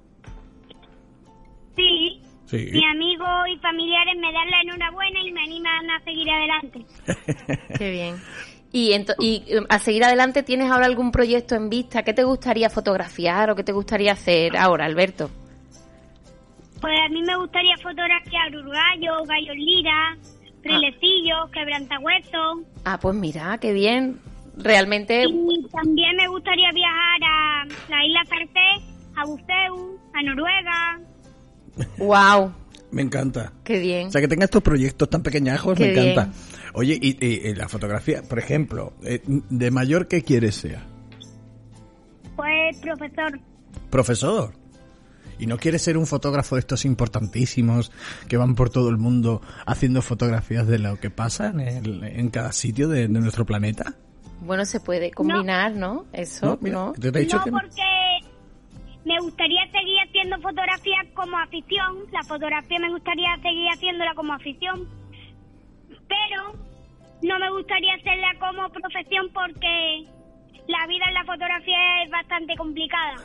Sí. Sí. Mis amigos y familiares me dan la enhorabuena y me animan a seguir adelante. Qué bien. Y a seguir adelante, ¿tienes ahora algún proyecto en vista? ¿Qué te gustaría fotografiar o qué te gustaría hacer ahora, Alberto? Pues a mí me gustaría fotografiar uruguayos, gallos lira, rilecillos, quebrantahuesos. Ah, pues mira, qué bien. Realmente... Y también me gustaría viajar a la isla Sarté, a Buceu, a Noruega. ¡Wow! Me encanta. Qué bien. O sea, que tengas estos proyectos tan pequeñajos, Qué me encanta. bien. Oye, y la fotografía, por ejemplo, ¿de mayor qué quieres ser? Pues profesor. ¿Profesor? ¿Y no quieres ser un fotógrafo de estos importantísimos que van por todo el mundo haciendo fotografías de lo que pasa en cada sitio de nuestro planeta? Bueno, se puede combinar, ¿no? Eso, No, mira, ¿no? te he dicho que no. Porque me gustaría seguir haciendo fotografías como afición. La fotografía me gustaría seguir haciéndola como afición. Pero no me gustaría hacerla como profesión porque la vida en la fotografía es bastante complicada.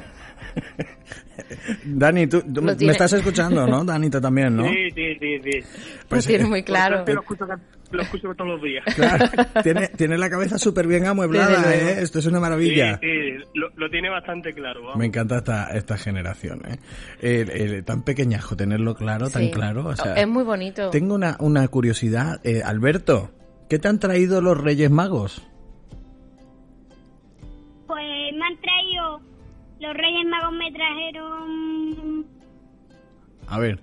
Dani, tú me estás escuchando, ¿no? Danita también, ¿no? Sí. Pues, lo tienes muy claro. Lo escucho todos los días. Claro, tiene la cabeza súper bien amueblada, ¿eh? Esto es una maravilla. Sí, lo tiene bastante claro. Vamos. Me encanta esta generación, ¿eh? Tan pequeñajo, tenerlo claro, tan claro. O sea, es muy bonito. Tengo una curiosidad. Alberto, ¿qué te han traído los Reyes Magos? Pues me han traído... Los Reyes Magos me trajeron... A ver.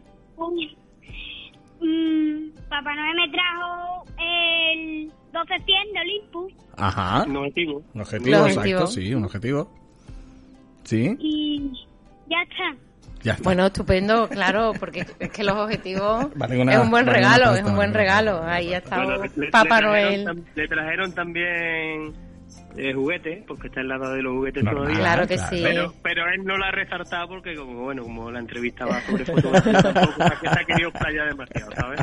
Papá Noel me trajo el 12-100 de Olympus. Ajá. Un objetivo. Un objetivo, exacto, sí, un objetivo. ¿Sí? Y ya está. Ya está. Bueno, estupendo, claro, porque es que los objetivos Vale, es un buen regalo, es un buen regalo. Ahí ha estado Papá Noel. Le trajeron también juguetes, porque está en la edad de los juguetes Normal, todavía. Claro que sí. Pero él no la ha resaltado porque como la entrevista va sobre fotografía, tampoco se ha querido playar demasiado, ¿sabes?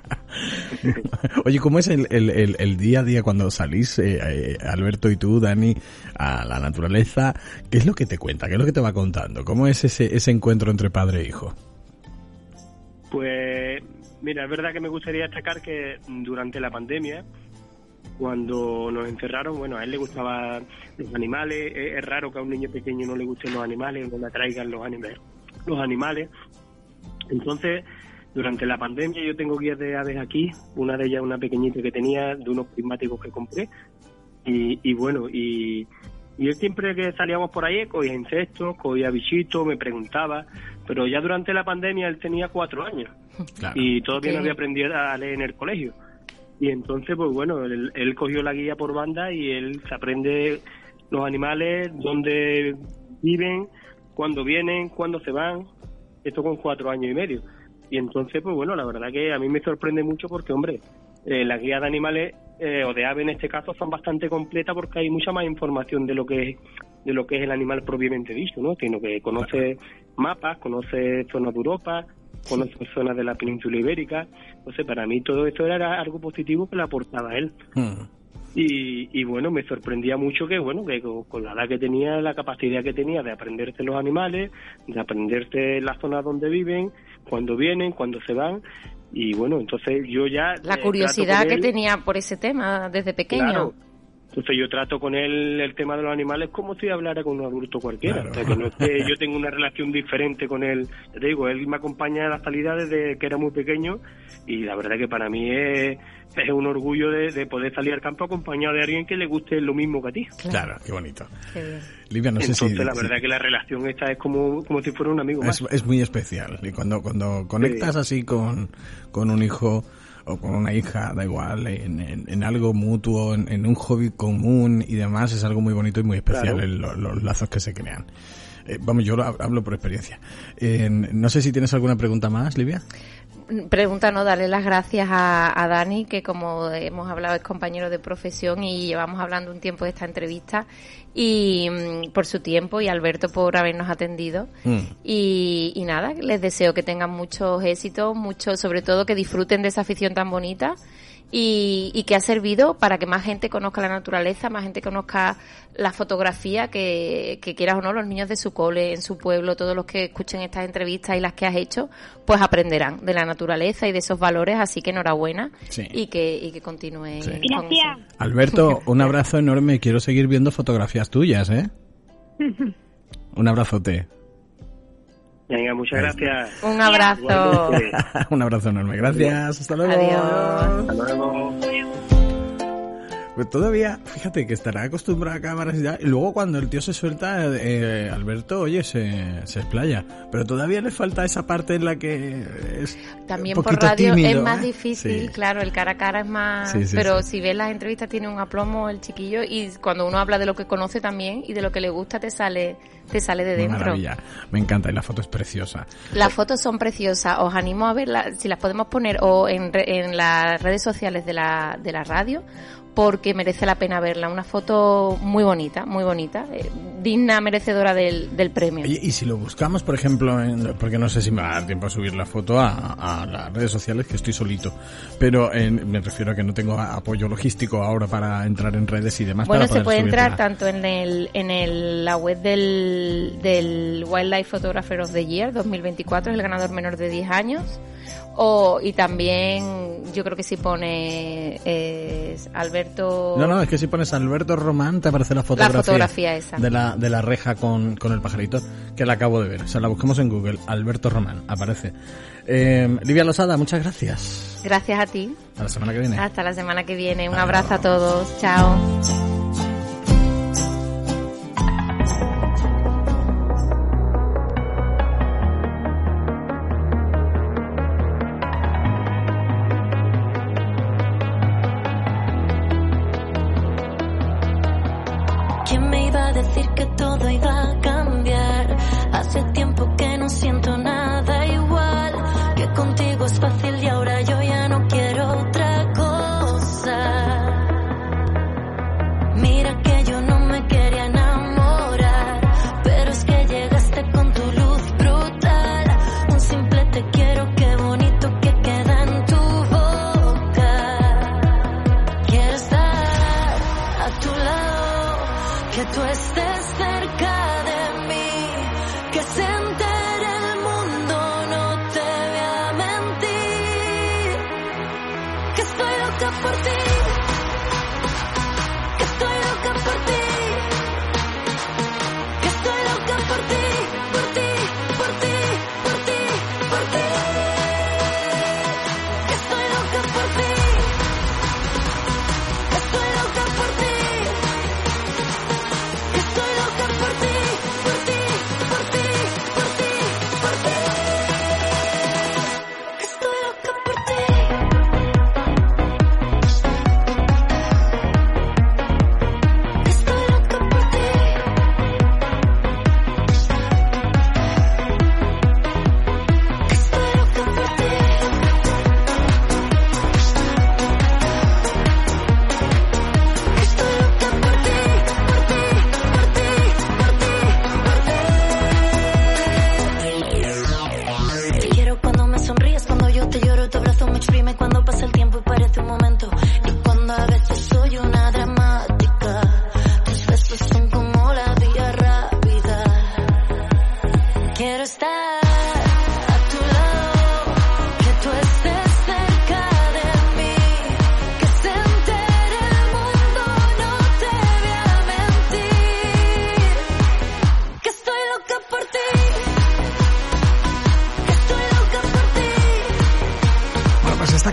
Oye, ¿cómo es el día a día cuando salís, Alberto y tú, Dani, a la naturaleza? ¿Qué es lo que te cuenta? ¿Qué es lo que te va contando? ¿Cómo es ese encuentro entre padre e hijo? Pues, mira, es verdad que me gustaría destacar que durante la pandemia, cuando nos encerraron, bueno, a él le gustaban los animales. Es raro que a un niño pequeño no le gusten los animales, no le atraigan los animales. Entonces, durante la pandemia yo tengo guías de aves aquí, una de ellas una pequeñita que tenía, de unos prismáticos que compré, y bueno, y él siempre que salíamos por ahí cogía insectos, cogía bichitos, me preguntaba, pero ya durante la pandemia él tenía 4 años, claro, y todavía no había aprendido a leer en el colegio. Y entonces, pues bueno, él cogió la guía por banda y él se aprende los animales, dónde viven, cuándo vienen, cuándo se van, esto con 4 años y medio. Y entonces, pues bueno, la verdad que a mí me sorprende mucho porque, hombre, las guías de animales, o de aves en este caso, son bastante completas porque hay mucha más información de lo que es el animal propiamente dicho, ¿no? Sino que conoce mapas, conoce zonas de Europa, conoce zonas de la península ibérica. Entonces, para mí todo esto era algo positivo que le aportaba a él. Y bueno, me sorprendía mucho que con la edad que tenía, la capacidad que tenía de aprenderse los animales, de aprenderse las zonas donde viven, cuándo vienen, cuándo se van. Y bueno, entonces yo ya... La curiosidad que tenía por ese tema desde pequeño. Claro. Entonces yo trato con él el tema de los animales como si hablara con un adulto cualquiera. Claro. O sea, que no es que yo tengo una relación diferente con él. Te digo, él me acompaña a la salida desde que era muy pequeño y la verdad que para mí es un orgullo de poder salir al campo acompañado de alguien que le guste lo mismo que a ti. Claro, qué bonito. Qué bien. Livia, no sé si... Entonces la verdad que la relación esta es como si fuera un amigo más. Es muy especial. Y cuando conectas así con un hijo... o con una hija, da igual, en algo mutuo, en un hobby común y demás, es algo muy bonito y muy especial. Claro. Los lazos que se crean. Vamos, yo hablo por experiencia. No sé si tienes alguna pregunta más, Livia. Pregunta, no, darle las gracias a Dani, que como hemos hablado es compañero de profesión y llevamos hablando un tiempo de esta entrevista, y por su tiempo, y Alberto por habernos atendido. Y nada, les deseo que tengan muchos éxitos, sobre todo que disfruten de esa afición tan bonita y que ha servido para que más gente conozca la naturaleza, más gente conozca la fotografía, que quieras o no, los niños de su cole, en su pueblo, todos los que escuchen estas entrevistas y las que has hecho, pues aprenderán de la naturaleza y de esos valores, así que enhorabuena. Sí. y que continúen. Sí. Gracias. Alberto, un abrazo enorme, quiero seguir viendo fotografías tuyas, ¿eh? Un abrazote. Venga, muchas gracias. Un abrazo. Un abrazo enorme. Gracias. Hasta luego. Adiós. Hasta luego. Pues todavía, fíjate que estará acostumbrado a cámaras y tal. Y luego cuando el tío se suelta, Alberto, oye, se explaya. Pero todavía le falta esa parte en la que es también un por radio tímido, es más difícil, sí. Claro, el cara a cara es más... Sí, pero sí. Si ves las entrevistas tiene un aplomo el chiquillo, y cuando uno habla de lo que conoce también y de lo que le gusta te sale de dentro. Maravilla, me encanta, y la foto es preciosa. Las fotos son preciosas, os animo a verlas, si las podemos poner o en las redes sociales de la radio, porque merece la pena verla. Una foto muy bonita, digna, merecedora del premio. Y si lo buscamos, por ejemplo, porque no sé si me va a dar tiempo a subir la foto a las redes sociales, que estoy solito, pero me refiero a que no tengo apoyo logístico ahora para entrar en redes y demás. Bueno, se puede entrar tanto en la web del Wildlife Photographer of the Year 2024, es el ganador menor de 10 años, y también yo creo que si pone Alberto... No, es que si pones Alberto Román te aparece la fotografía esa de la reja con el pajarito, que la acabo de ver. O sea, la buscamos en Google, Alberto Román, aparece. Livia Losada, muchas gracias. Gracias a ti. Hasta la semana que viene. Hasta la semana que viene. Un abrazo a todos. Chao. Decir que todo iba a cambiar. Hace tiempo que no siento nada igual, que contigo es fácil y ahora yo ya no quiero otra cosa. Mira que yo no me quería enamorar, pero es que llegaste con tu luz brutal. Un simple te quiero, qué bonito que queda en tu boca. Quiero estar a tu lado, que tú estés cerca de mí, que se entere el mundo, no te voy a mentir, que estoy loca por ti, que estoy loca por ti, que estoy loca por ti, por ti, por ti, por ti, por ti, que estoy loca por ti, que estoy loca por ti. Estoy loca por ti, por ti, por ti, por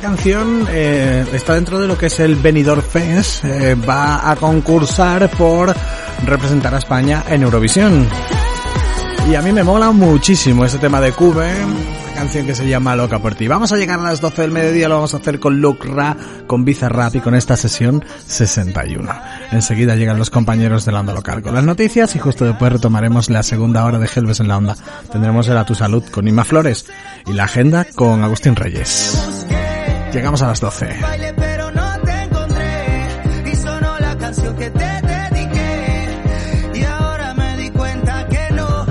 canción está dentro de lo que es el Benidorm Fest. Va a concursar por representar a España en Eurovisión. Y a mí me mola muchísimo ese tema de Cube, una canción que se llama Loca por ti. Vamos a llegar a las 12 del mediodía, lo vamos a hacer con Luke Ra, con Bizarrap y con esta sesión 61. Enseguida llegan los compañeros de la onda local con las noticias y justo después retomaremos la segunda hora de Helves en la onda. Tendremos el A Tu Salud con Inma Flores y la agenda con Agustín Reyes. Llegamos a las 12. Pero no te encontré y sonó la canción que te dediqué y ahora me di cuenta que no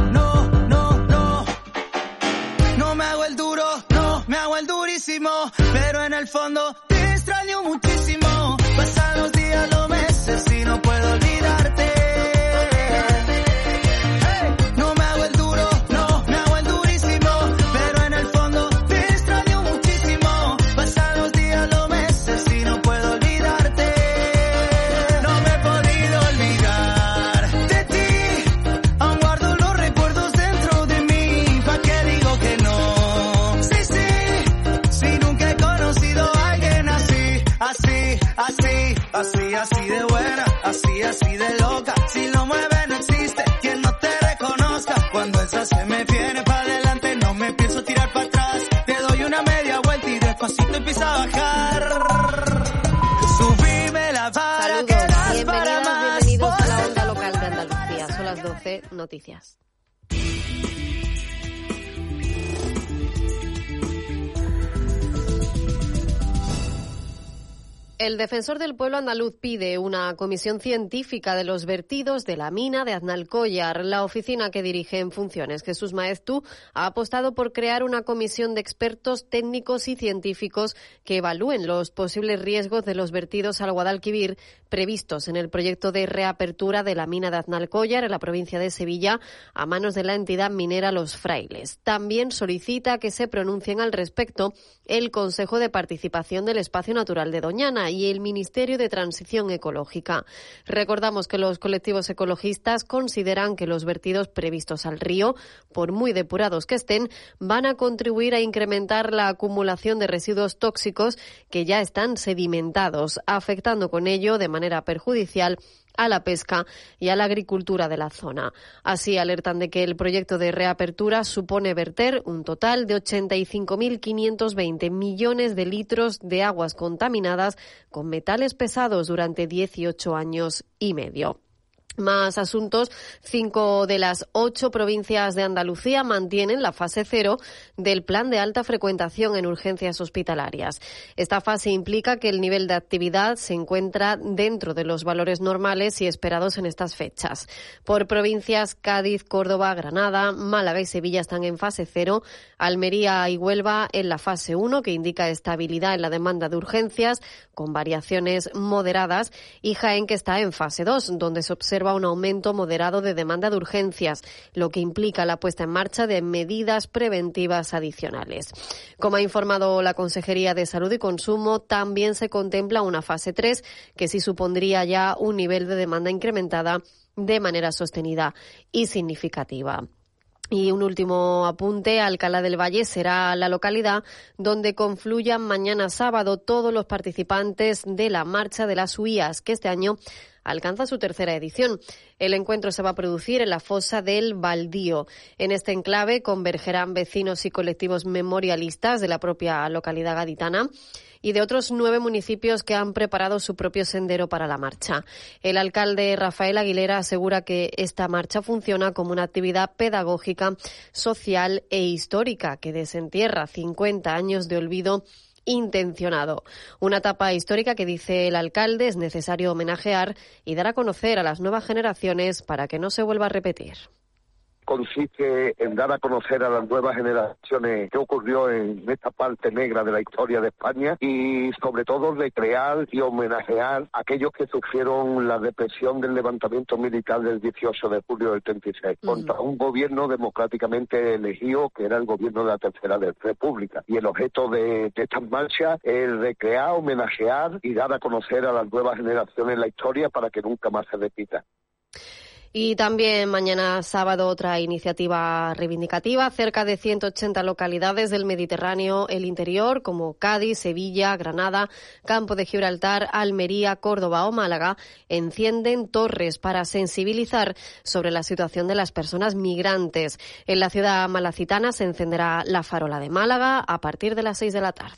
me hago el duro, no me hago el durísimo, pero en el fondo te extraño muchísimo. Pasan los días, los meses y no puedo olvidarte. No me hago el duro, no me hago el durísimo, pero en el fondo te extraño muchísimo. Pasan los días, los meses y no puedo olvidarte. No me he podido olvidar de ti, aún guardo los recuerdos dentro de mí. ¿Pa' qué digo que no? Sí, nunca he conocido a alguien así de buena, así de loca. Si lo mueve no existe quien no te reconozca. Cuando esa se me viene pa' adelante no me pienso tirar para atrás. Te doy una media vuelta y despacito empieza a bajar. Subime la vara que das para más. Bienvenidos a la onda local de Andalucía. Son las 12, noticias. El defensor del pueblo andaluz pide una comisión científica de los vertidos de la mina de Aznalcóllar. La oficina que dirige en funciones Jesús Maeztu ha apostado por crear una comisión de expertos técnicos y científicos que evalúen los posibles riesgos de los vertidos al Guadalquivir previstos en el proyecto de reapertura de la mina de Aznalcóllar en la provincia de Sevilla a manos de la entidad minera Los Frailes. También solicita que se pronuncien al respecto el Consejo de Participación del Espacio Natural de Doñana y el Ministerio de Transición Ecológica. Recordamos que los colectivos ecologistas consideran que los vertidos previstos al río, por muy depurados que estén, van a contribuir a incrementar la acumulación de residuos tóxicos que ya están sedimentados, afectando con ello de manera perjudicial a la pesca y a la agricultura de la zona. Así alertan de que el proyecto de reapertura supone verter un total de 85.520 millones de litros de aguas contaminadas con metales pesados durante 18 años y medio. Más asuntos. 5 de las 8 provincias de Andalucía mantienen la fase 0 del plan de alta frecuentación en urgencias hospitalarias. Esta fase implica que el nivel de actividad se encuentra dentro de los valores normales y esperados en estas fechas. Por provincias, Cádiz, Córdoba, Granada, Málaga y Sevilla están en fase 0, Almería y Huelva en la fase 1, que indica estabilidad en la demanda de urgencias, con variaciones moderadas, y Jaén, que está en fase 2, donde se observa un aumento moderado de demanda de urgencias, lo que implica la puesta en marcha de medidas preventivas adicionales. Como ha informado la Consejería de Salud y Consumo, también se contempla una fase 3, que sí supondría ya un nivel de demanda incrementada de manera sostenida y significativa. Y un último apunte, Alcalá del Valle será la localidad donde confluyan mañana sábado todos los participantes de la Marcha de las Huías, que este año alcanza su tercera edición. El encuentro se va a producir en la fosa del Baldío. En este enclave convergerán vecinos y colectivos memorialistas de la propia localidad gaditana y de otros 9 municipios que han preparado su propio sendero para la marcha. El alcalde Rafael Aguilera asegura que esta marcha funciona como una actividad pedagógica, social e histórica que desentierra 50 años de olvido intencionado. Una etapa histórica que, dice el alcalde, es necesario homenajear y dar a conocer a las nuevas generaciones para que no se vuelva a repetir. Consiste en dar a conocer a las nuevas generaciones qué ocurrió en esta parte negra de la historia de España y sobre todo recrear y homenajear a aquellos que sufrieron la represión del levantamiento militar del 18 de julio del 36 contra un gobierno democráticamente elegido que era el gobierno de la Tercera República. Y el objeto de estas marchas es recrear, homenajear y dar a conocer a las nuevas generaciones la historia para que nunca más se repita. Y también mañana sábado otra iniciativa reivindicativa. Cerca de 180 localidades del Mediterráneo, el interior, como Cádiz, Sevilla, Granada, Campo de Gibraltar, Almería, Córdoba o Málaga, encienden torres para sensibilizar sobre la situación de las personas migrantes. En la ciudad malacitana se encenderá la farola de Málaga a partir de las 6 de la tarde.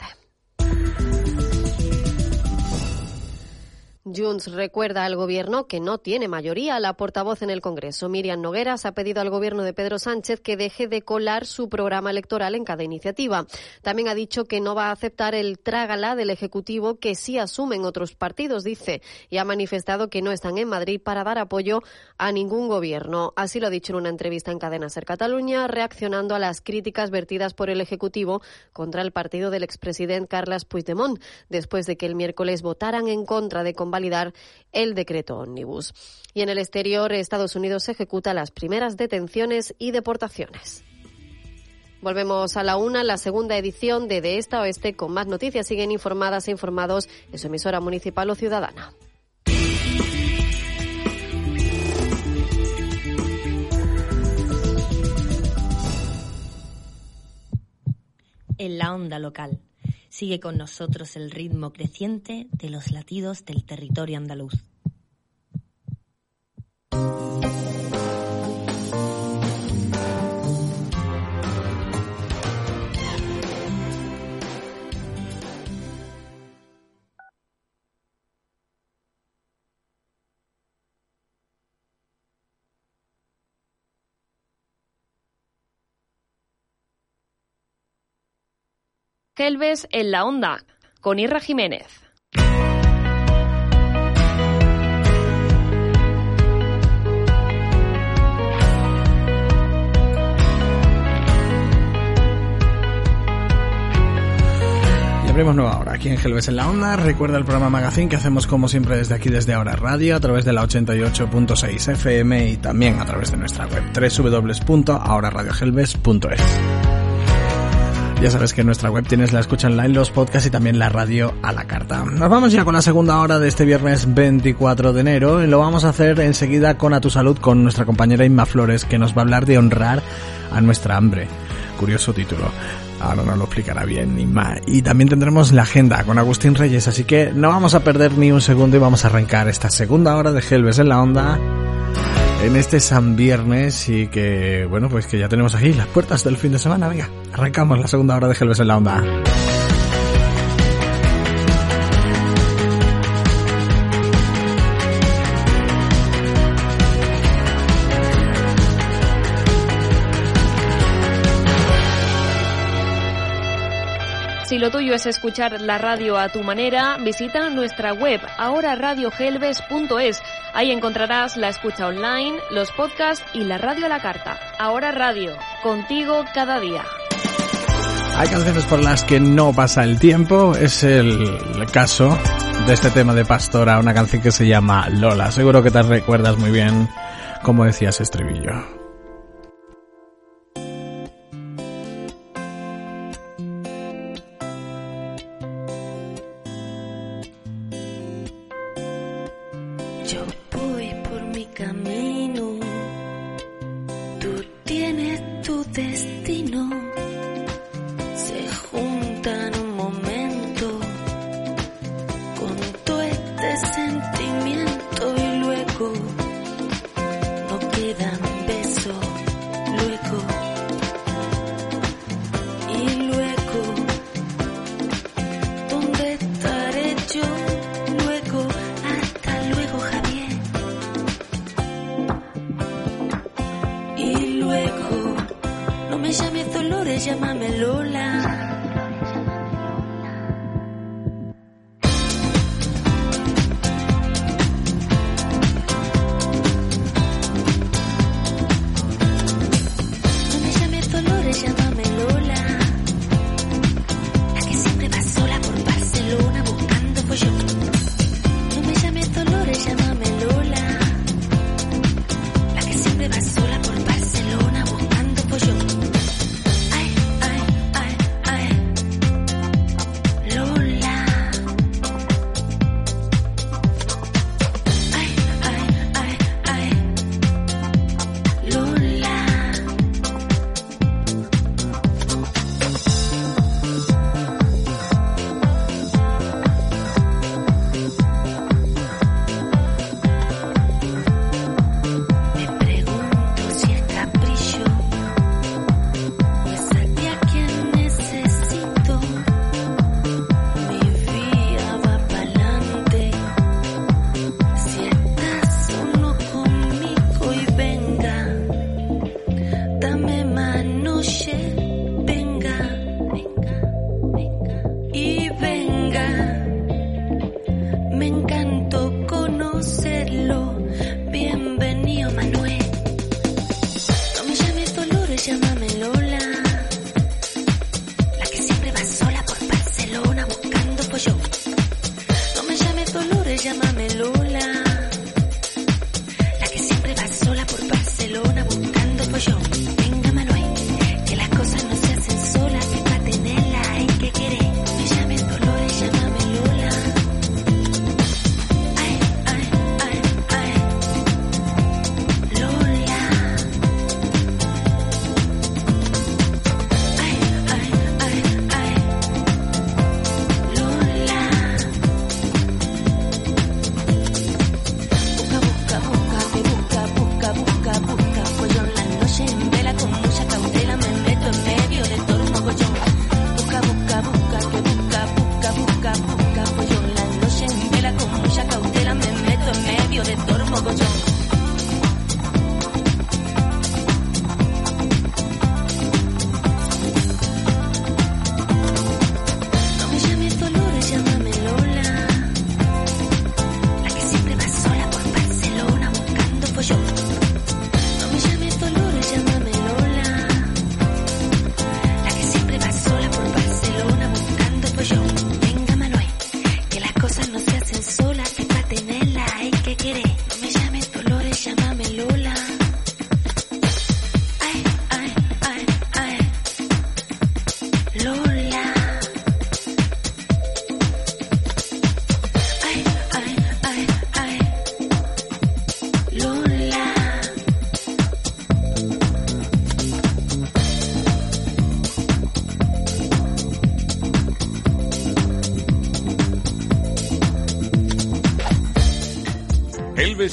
Junts recuerda al Gobierno que no tiene mayoría. La portavoz en el Congreso, Míriam Nogueras, ha pedido al Gobierno de Pedro Sánchez que deje de colar su programa electoral en cada iniciativa. También ha dicho que no va a aceptar el trágala del Ejecutivo que sí asumen otros partidos, dice, y ha manifestado que no están en Madrid para dar apoyo a ningún Gobierno. Así lo ha dicho en una entrevista en Cadena SER Catalunya, reaccionando a las críticas vertidas por el Ejecutivo contra el partido del expresidente Carles Puigdemont, después de que el miércoles votaran en contra de convalidar el decreto ómnibus. Y en el exterior, Estados Unidos ejecuta las primeras detenciones y deportaciones. Volvemos a la 1, la segunda edición de Esta Oeste, con más noticias. Siguen informadas e informados en su emisora municipal o ciudadana. En la onda local. Sigue con nosotros el ritmo creciente de los latidos del territorio andaluz. Gelbes en la onda, con Irra Jiménez. Y abrimos nueva hora aquí en Gelbes en la onda. Recuerda el programa Magazine que hacemos como siempre desde aquí, desde Ahora Radio, a través de la 88.6 FM y también a través de nuestra web www.ahoraradiogelbes.es. Ya sabes que en nuestra web tienes la escucha online, los podcasts y también la radio a la carta. Nos vamos ya con la segunda hora de este viernes 24 de enero y lo vamos a hacer enseguida con A Tu Salud, con nuestra compañera Inma Flores, que nos va a hablar de honrar a nuestra hambre. Curioso título. Ahora nos lo explicará bien Inma. Y también tendremos la agenda con Agustín Reyes, así que no vamos a perder ni un segundo y vamos a arrancar esta segunda hora de Gelbes en la onda en este San Viernes, y que, bueno, pues que ya tenemos aquí las puertas del fin de semana. Venga, arrancamos la segunda hora de Gelbes en la onda. Si lo tuyo es escuchar la radio a tu manera, visita nuestra web ahoraradiogelbes.es. Ahí encontrarás la escucha online, los podcasts y la radio a la carta. Ahora Radio, contigo cada día. Hay canciones por las que no pasa el tiempo. Es el caso de este tema de Pastora, una canción que se llama Lola. Seguro que te recuerdas muy bien cómo decía ese estribillo. Sola por Barcelona buscando pollo. Ay, ay, ay,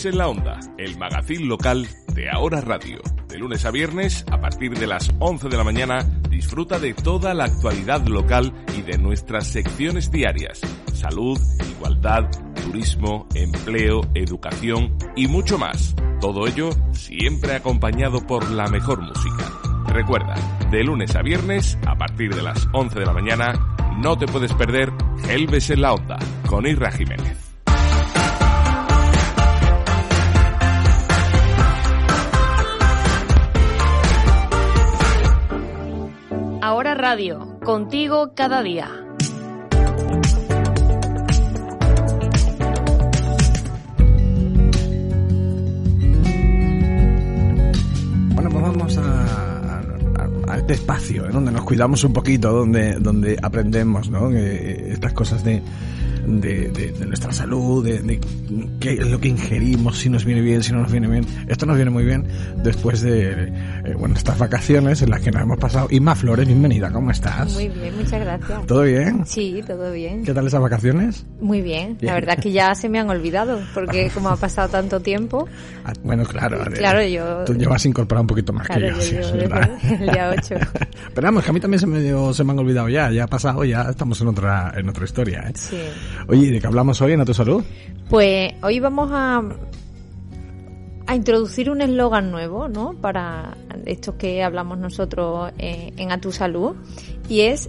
Gelbes en la Onda, el magazín local de Ahora Radio. De lunes a viernes, a partir de las 11 de la mañana, disfruta de toda la actualidad local y de nuestras secciones diarias. Salud, igualdad, turismo, empleo, educación y mucho más. Todo ello siempre acompañado por la mejor música. Recuerda, de lunes a viernes, a partir de las 11 de la mañana, no te puedes perder Gelbes en la Onda, con Isra Jiménez. Ahora Radio, contigo cada día. Bueno, pues vamos a este espacio, donde nos cuidamos un poquito, donde aprendemos, ¿no? Estas cosas de nuestra salud, de qué es lo que ingerimos, si nos viene bien, si no nos viene bien. Esto nos viene muy bien después de estas vacaciones en las que nos hemos pasado. Inma Flores, bienvenida, ¿cómo estás? Muy bien, muchas gracias. ¿Todo bien? Sí, todo bien. ¿Qué tal esas vacaciones? Muy bien. La verdad es que ya se me han olvidado, porque como ha pasado tanto tiempo... Bueno, claro. Yo... Tú llevas incorporado un poquito más que yo. Sí, es verdad. El día 8. Pero vamos, que a mí también se me han olvidado ya ha pasado, ya estamos en otra historia, ¿eh? Sí. Oye, ¿de qué hablamos hoy en A Tu Salud? Pues hoy vamos a introducir un eslogan nuevo, ¿no? Para esto que hablamos nosotros en A Tu Salud, y es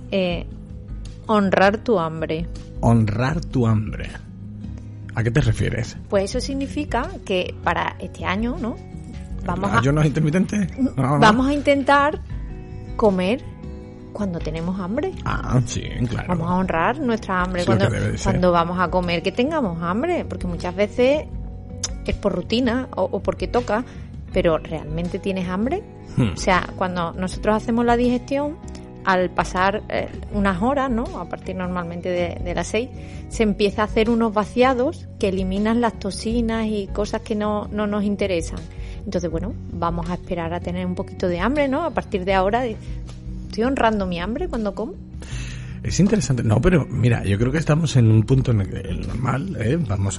honrar tu hambre. Honrar tu hambre. ¿A qué te refieres? Pues eso significa que para este año, ¿no? ¿Ayuno intermitente? No. Vamos a intentar comer cuando tenemos hambre. Ah, sí, claro. Vamos a honrar nuestra hambre Es cuando vamos a comer, que tengamos hambre, porque muchas veces es por rutina o porque toca, pero ¿realmente tienes hambre? O sea, cuando nosotros hacemos la digestión, al pasar unas horas, ¿no? A partir normalmente de las 6, se empieza a hacer unos vaciados que eliminan las toxinas y cosas que no nos interesan. Entonces, bueno, vamos a esperar a tener un poquito de hambre, ¿no? A partir de ahora, ¿estoy honrando mi hambre cuando como? Es interesante. No, pero mira, yo creo que estamos en un punto en el normal, vamos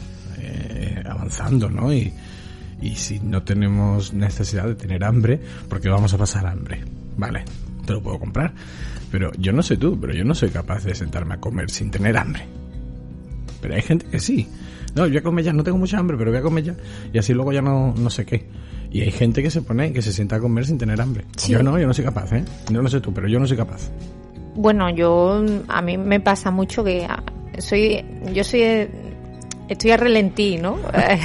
avanzando, ¿no? Y si no tenemos necesidad de tener hambre, porque vamos a pasar hambre, ¿vale? Te lo puedo comprar. Pero yo no sé tú, pero yo no soy capaz de sentarme a comer sin tener hambre. Pero hay gente que sí. No, voy a comer ya, no tengo mucha hambre, pero voy a comer ya. Y así luego ya no sé qué. Y hay gente que se sienta a comer sin tener hambre. Sí. Yo no soy capaz, ¿eh? Yo no sé tú, pero yo no soy capaz. Bueno, a mí me pasa mucho que estoy a relentí, ¿no?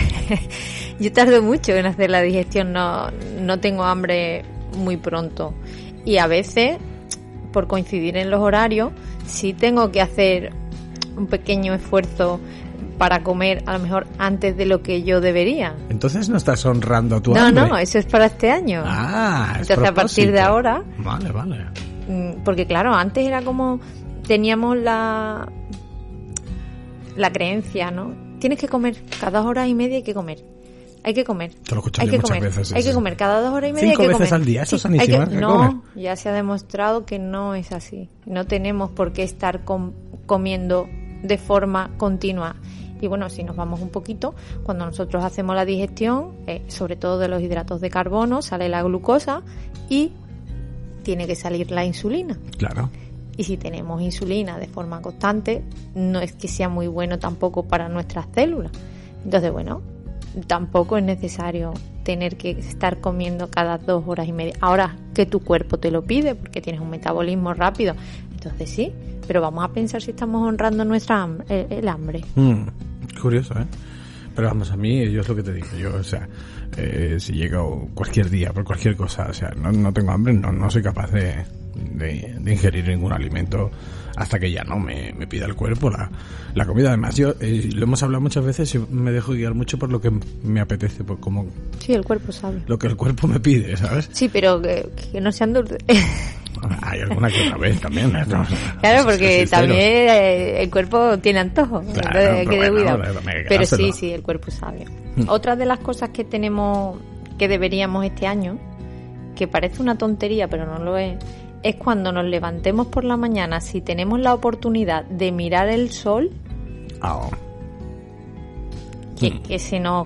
Yo tardo mucho en hacer la digestión, no tengo hambre muy pronto. Y a veces, por coincidir en los horarios, sí tengo que hacer un pequeño esfuerzo para comer a lo mejor antes de lo que yo debería. Entonces no estás honrando a tu hambre. No, eso es para este año. Entonces a partir de ahora... Vale. Porque claro, antes era como teníamos la creencia, ¿no? Tienes que comer, cada 2 horas y media hay que comer. Hay que comer. Te lo escuché muchas veces. Hay que comer, cada 2 horas y media hay que comer. 5 veces al día, eso es sanísimo. No, ya se ha demostrado que no es así. No tenemos por qué estar comiendo de forma continua. Y bueno, si nos vamos un poquito, cuando nosotros hacemos la digestión, sobre todo de los hidratos de carbono, sale la glucosa y tiene que salir la insulina. Claro. Y si tenemos insulina de forma constante, no es que sea muy bueno tampoco para nuestras células. Entonces, bueno, tampoco es necesario tener que estar comiendo cada 2 horas y media. Ahora que tu cuerpo te lo pide, porque tienes un metabolismo rápido, entonces sí, pero vamos a pensar si estamos honrando nuestra el hambre. Curioso, ¿eh? Pero vamos, a mí, yo es lo que te digo, si llego cualquier día por cualquier cosa, o sea, no tengo hambre, no soy capaz de ingerir ningún alimento hasta que ya no me pida el cuerpo la comida. Además, yo lo hemos hablado muchas veces, yo me dejo guiar mucho por lo que me apetece, por como sí, el cuerpo sabe lo que el cuerpo me pide, ¿sabes? Sí, pero que no sean dulces. Hay alguna que otra vez también, ¿no? Claro, porque también el cuerpo tiene antojo, claro, entonces hay que tener cuidado. Pero sí, el cuerpo sabe. Otra de las cosas que tenemos, que deberíamos este año, que parece una tontería, pero no lo es cuando nos levantemos por la mañana, si tenemos la oportunidad de mirar el sol, que se nos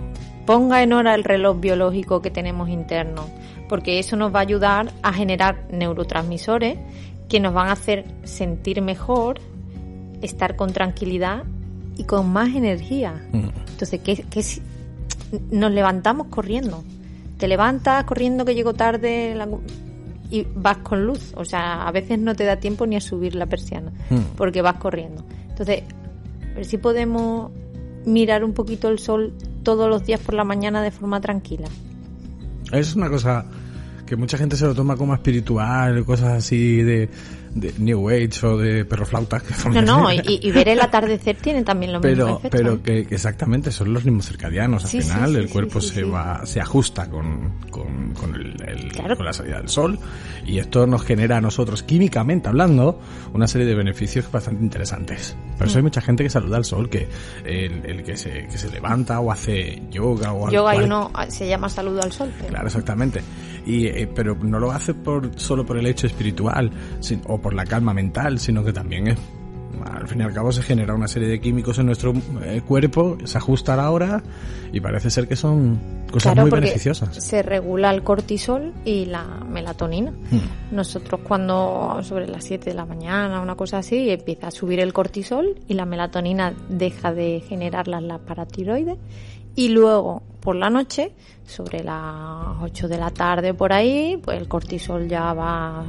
ponga en hora el reloj biológico que tenemos interno, porque eso nos va a ayudar a generar neurotransmisores que nos van a hacer sentir mejor, estar con tranquilidad y con más energía. Entonces, nos levantamos corriendo. Te levantas corriendo que llego tarde y vas con luz. O sea, a veces no te da tiempo ni a subir la persiana porque vas corriendo. Entonces, a ver si podemos mirar un poquito el sol todos los días por la mañana de forma tranquila. Es una cosa que mucha gente se lo toma como espiritual, cosas así de New Age o de perroflautas. No, y ver el atardecer tiene también lo mismo efecto. Pero que exactamente son los ritmos circadianos. Al final el cuerpo se ajusta con la salida del sol, y esto nos genera a nosotros, químicamente hablando, una serie de beneficios bastante interesantes. Por eso hay mucha gente que saluda al sol, que el que se levanta o hace yoga o algo. Hay uno se llama saludo al sol. Pero... Claro, exactamente. Pero no lo hace solo por el hecho espiritual o por la calma mental, sino que también al fin y al cabo se genera una serie de químicos en nuestro cuerpo, se ajusta a la hora y parece ser que son cosas muy beneficiosas. Se regula el cortisol y la melatonina. Nosotros cuando sobre las 7 de la mañana, una cosa así, empieza a subir el cortisol y la melatonina deja de generar las paratiroides, y luego por la noche, sobre las 8 de la tarde por ahí, pues el cortisol ya va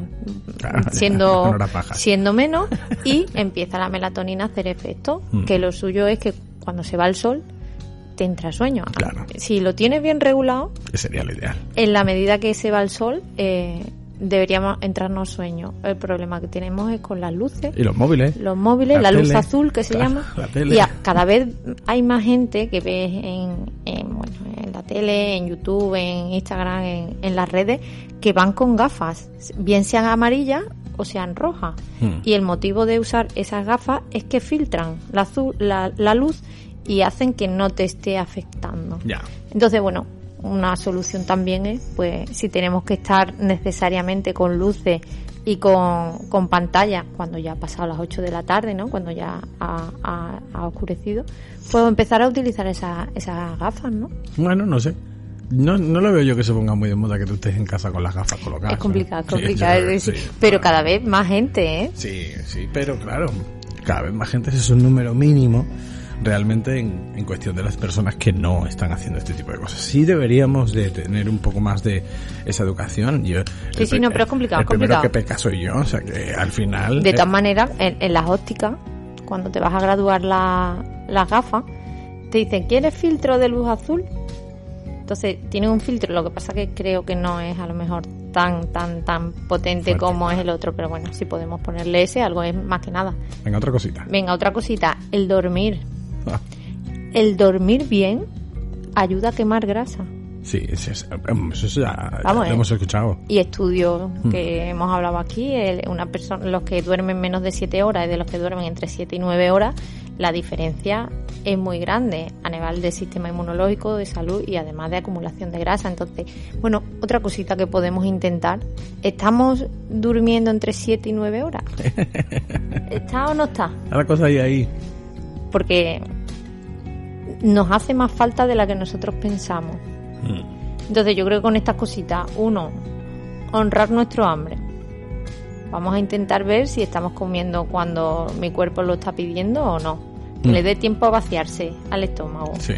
siendo menos y empieza la melatonina a hacer efecto, que lo suyo es que cuando se va el sol te entra sueño. Claro. Si lo tienes bien regulado, que sería lo ideal. En la medida que se va el sol, deberíamos entrarnos sueño. El problema que tenemos es con las luces. Y los móviles. La luz azul que se llama. La tele. Y cada vez hay más gente que ves en la tele, en YouTube, en Instagram, en las redes, que van con gafas, bien sean amarillas o sean rojas. Y el motivo de usar esas gafas es que filtran la luz y hacen que no te esté afectando. Ya. Entonces, bueno, una solución también es, pues, si tenemos que estar necesariamente con luces y con pantalla cuando ya ha pasado las 8 de la tarde, ¿no? Cuando ya ha oscurecido, pues empezar a utilizar esas gafas, ¿no? Bueno, no sé. No lo veo yo que se ponga muy de moda que tú estés en casa con las gafas colocadas. Es complicado, pero cada vez más gente, ¿eh? Sí, pero claro, cada vez más gente, es un número mínimo realmente en cuestión de las personas que no están haciendo este tipo de cosas. Sí deberíamos de tener un poco más de esa educación. Pero es complicado. El primero que peca soy yo, o sea que al final... De todas maneras, en las ópticas, cuando te vas a graduar las gafas, te dicen, ¿quieres filtro de luz azul? Entonces, tienen un filtro, lo que pasa que creo que no es a lo mejor tan potente fuerte, como es el otro, pero bueno, si podemos ponerle ese, algo es más que nada. Venga, otra cosita. El dormir. El dormir bien ayuda a quemar grasa. Sí, eso ya lo hemos escuchado. Y estudios que hemos hablado aquí, los que duermen menos de 7 horas y de los que duermen entre 7 y 9 horas, la diferencia es muy grande a nivel de sistema inmunológico, de salud y además de acumulación de grasa. Entonces, bueno, otra cosita que podemos intentar, ¿estamos durmiendo entre 7 y 9 horas? ¿Está o no está? La cosa ahí. Porque nos hace más falta de la que nosotros pensamos. Entonces yo creo que con estas cositas, uno, honrar nuestro hambre. Vamos a intentar ver si estamos comiendo cuando mi cuerpo lo está pidiendo o no. Que le dé tiempo a vaciarse al estómago. Sí.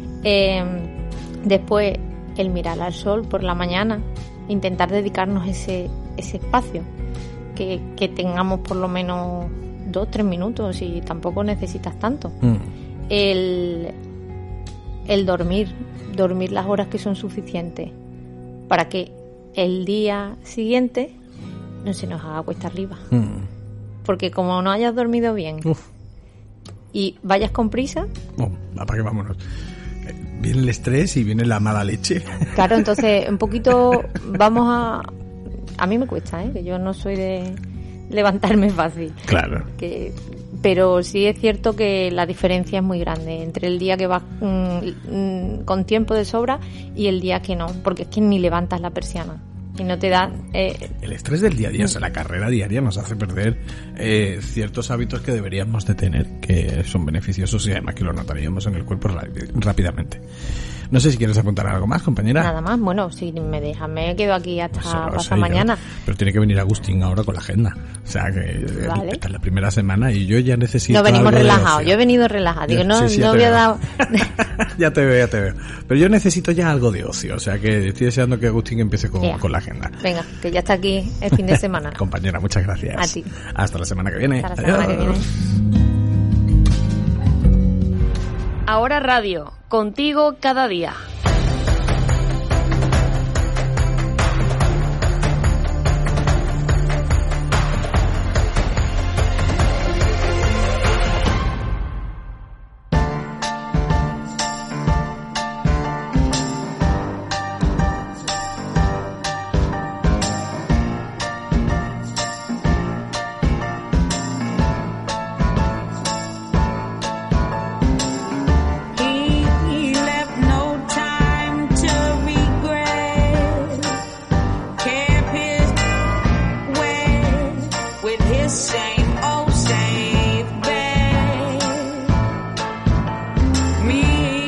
Después, el mirar al sol por la mañana. Intentar dedicarnos ese espacio. Que tengamos por lo menos 2-3 minutos y tampoco necesitas tanto. El dormir las horas que son suficientes para que el día siguiente no se nos haga cuesta arriba. Porque como no hayas dormido bien y vayas con prisa, ¿para qué vámonos? Viene el estrés y viene la mala leche. Claro, entonces un poquito vamos a mí me cuesta, que yo no soy de levantarme fácil. Claro. Pero sí es cierto que la diferencia es muy grande entre el día que vas con tiempo de sobra y el día que no, porque es que ni levantas la persiana y no te da... El estrés del día a día, o sea, la carrera diaria nos hace perder ciertos hábitos que deberíamos de tener, que son beneficiosos y además que lo notaríamos en el cuerpo rápidamente. No sé si quieres apuntar algo más, compañera. Nada más, bueno, si me dejas, me quedo aquí hasta pasado yo. mañana. Pero tiene que venir Agustín ahora con la agenda. O sea, que Vale. esta es la primera semana y yo ya necesito. No venimos algo de relajados, ocio. yo he venido relajado. Digo, no, Sí, no ya te voy a veo. dar. Ya te veo. Pero yo necesito ya algo de ocio. O sea, que estoy deseando que Agustín empiece Ya. con la agenda. Venga, que ya está aquí el fin de semana. Compañera, muchas gracias. A ti. Hasta la semana que viene. Hasta la semana que viene. Ahora Radio, contigo cada día. He left no time to regret. Kept his way with his same old safe bet. Me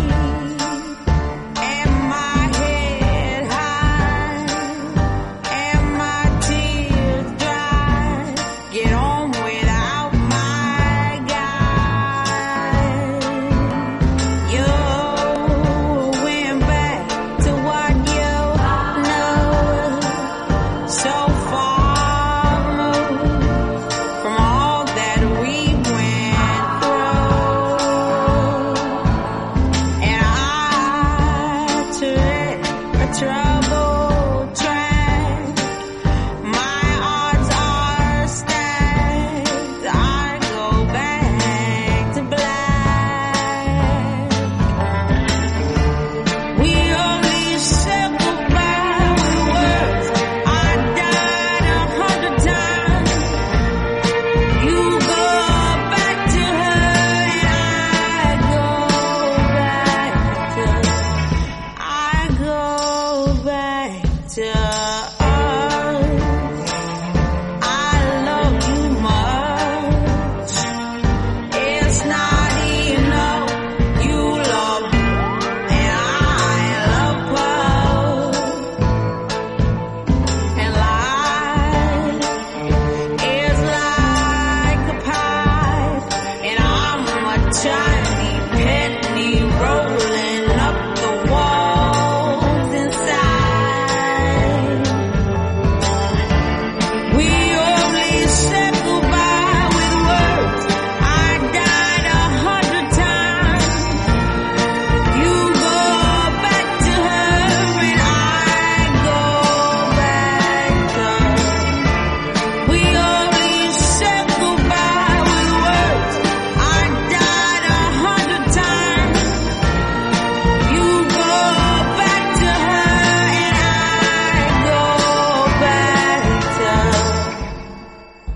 and my head high and my tears dry. Get on without my guy. You went back to what you know, so far removed from all that we went through. And I took a troubled track. My odds are stacked. I go back to black. We only said goodbye with words. I died 100 times. You go back to her and I go back to us. I love you much. It's not enough. You love and I love both. And life is like a pie, and I'm a tiny penny rolling up the walls inside. We only said goodbye with words. I died 100 times. You go back to her and I go back to her. We only said goodbye with words. I died 100 times. You go back to her and I go back to her.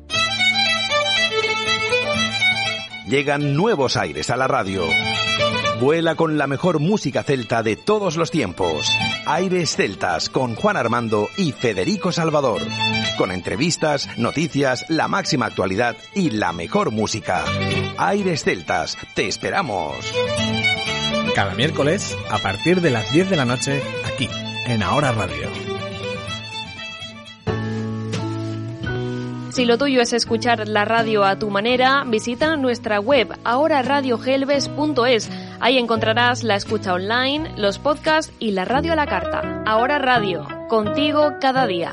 Llegan nuevos aires a la radio. Vuela con la mejor música celta de todos los tiempos. Aires Celtas con Juan Armando y Federico Salvador. Con entrevistas, noticias, la máxima actualidad y la mejor música. Aires Celtas, te esperamos. Cada miércoles, a partir de las 10 de la noche, aquí, en Ahora Radio. Si lo tuyo es escuchar la radio a tu manera, visita nuestra web ahoraradiogelbes.es. Ahí encontrarás la escucha online, los podcasts y la radio a la carta. Ahora Radio, contigo cada día.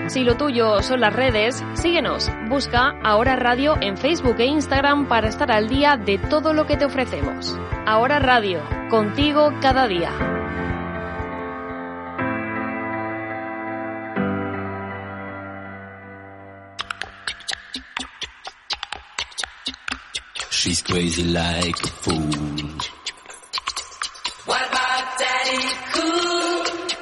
Si lo tuyo son las redes, síguenos. Busca Ahora Radio en Facebook e Instagram para estar al día de todo lo que te ofrecemos. Ahora Radio, contigo cada día. She's crazy like a fool. What about Daddy Cool?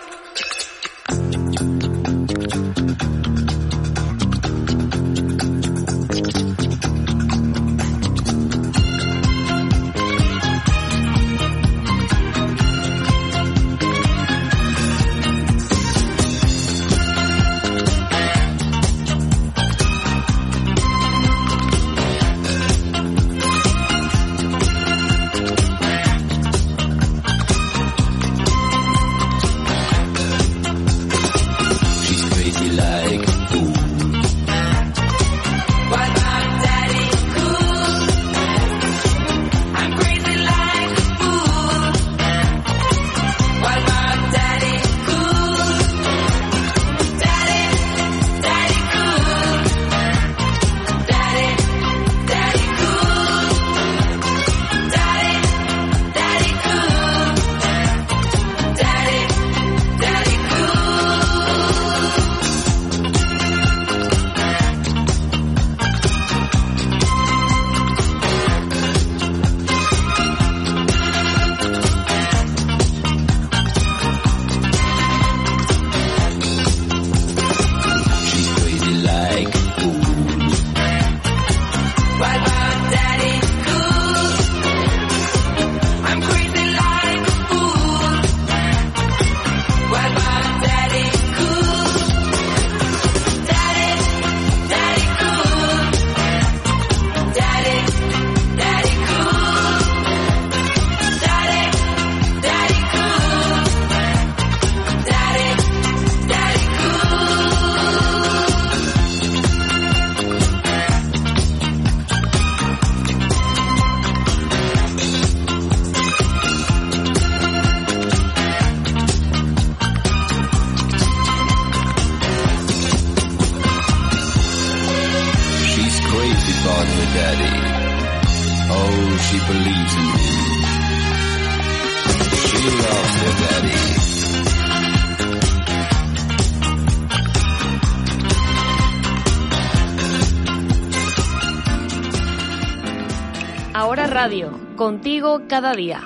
Ahora Radio, contigo cada día.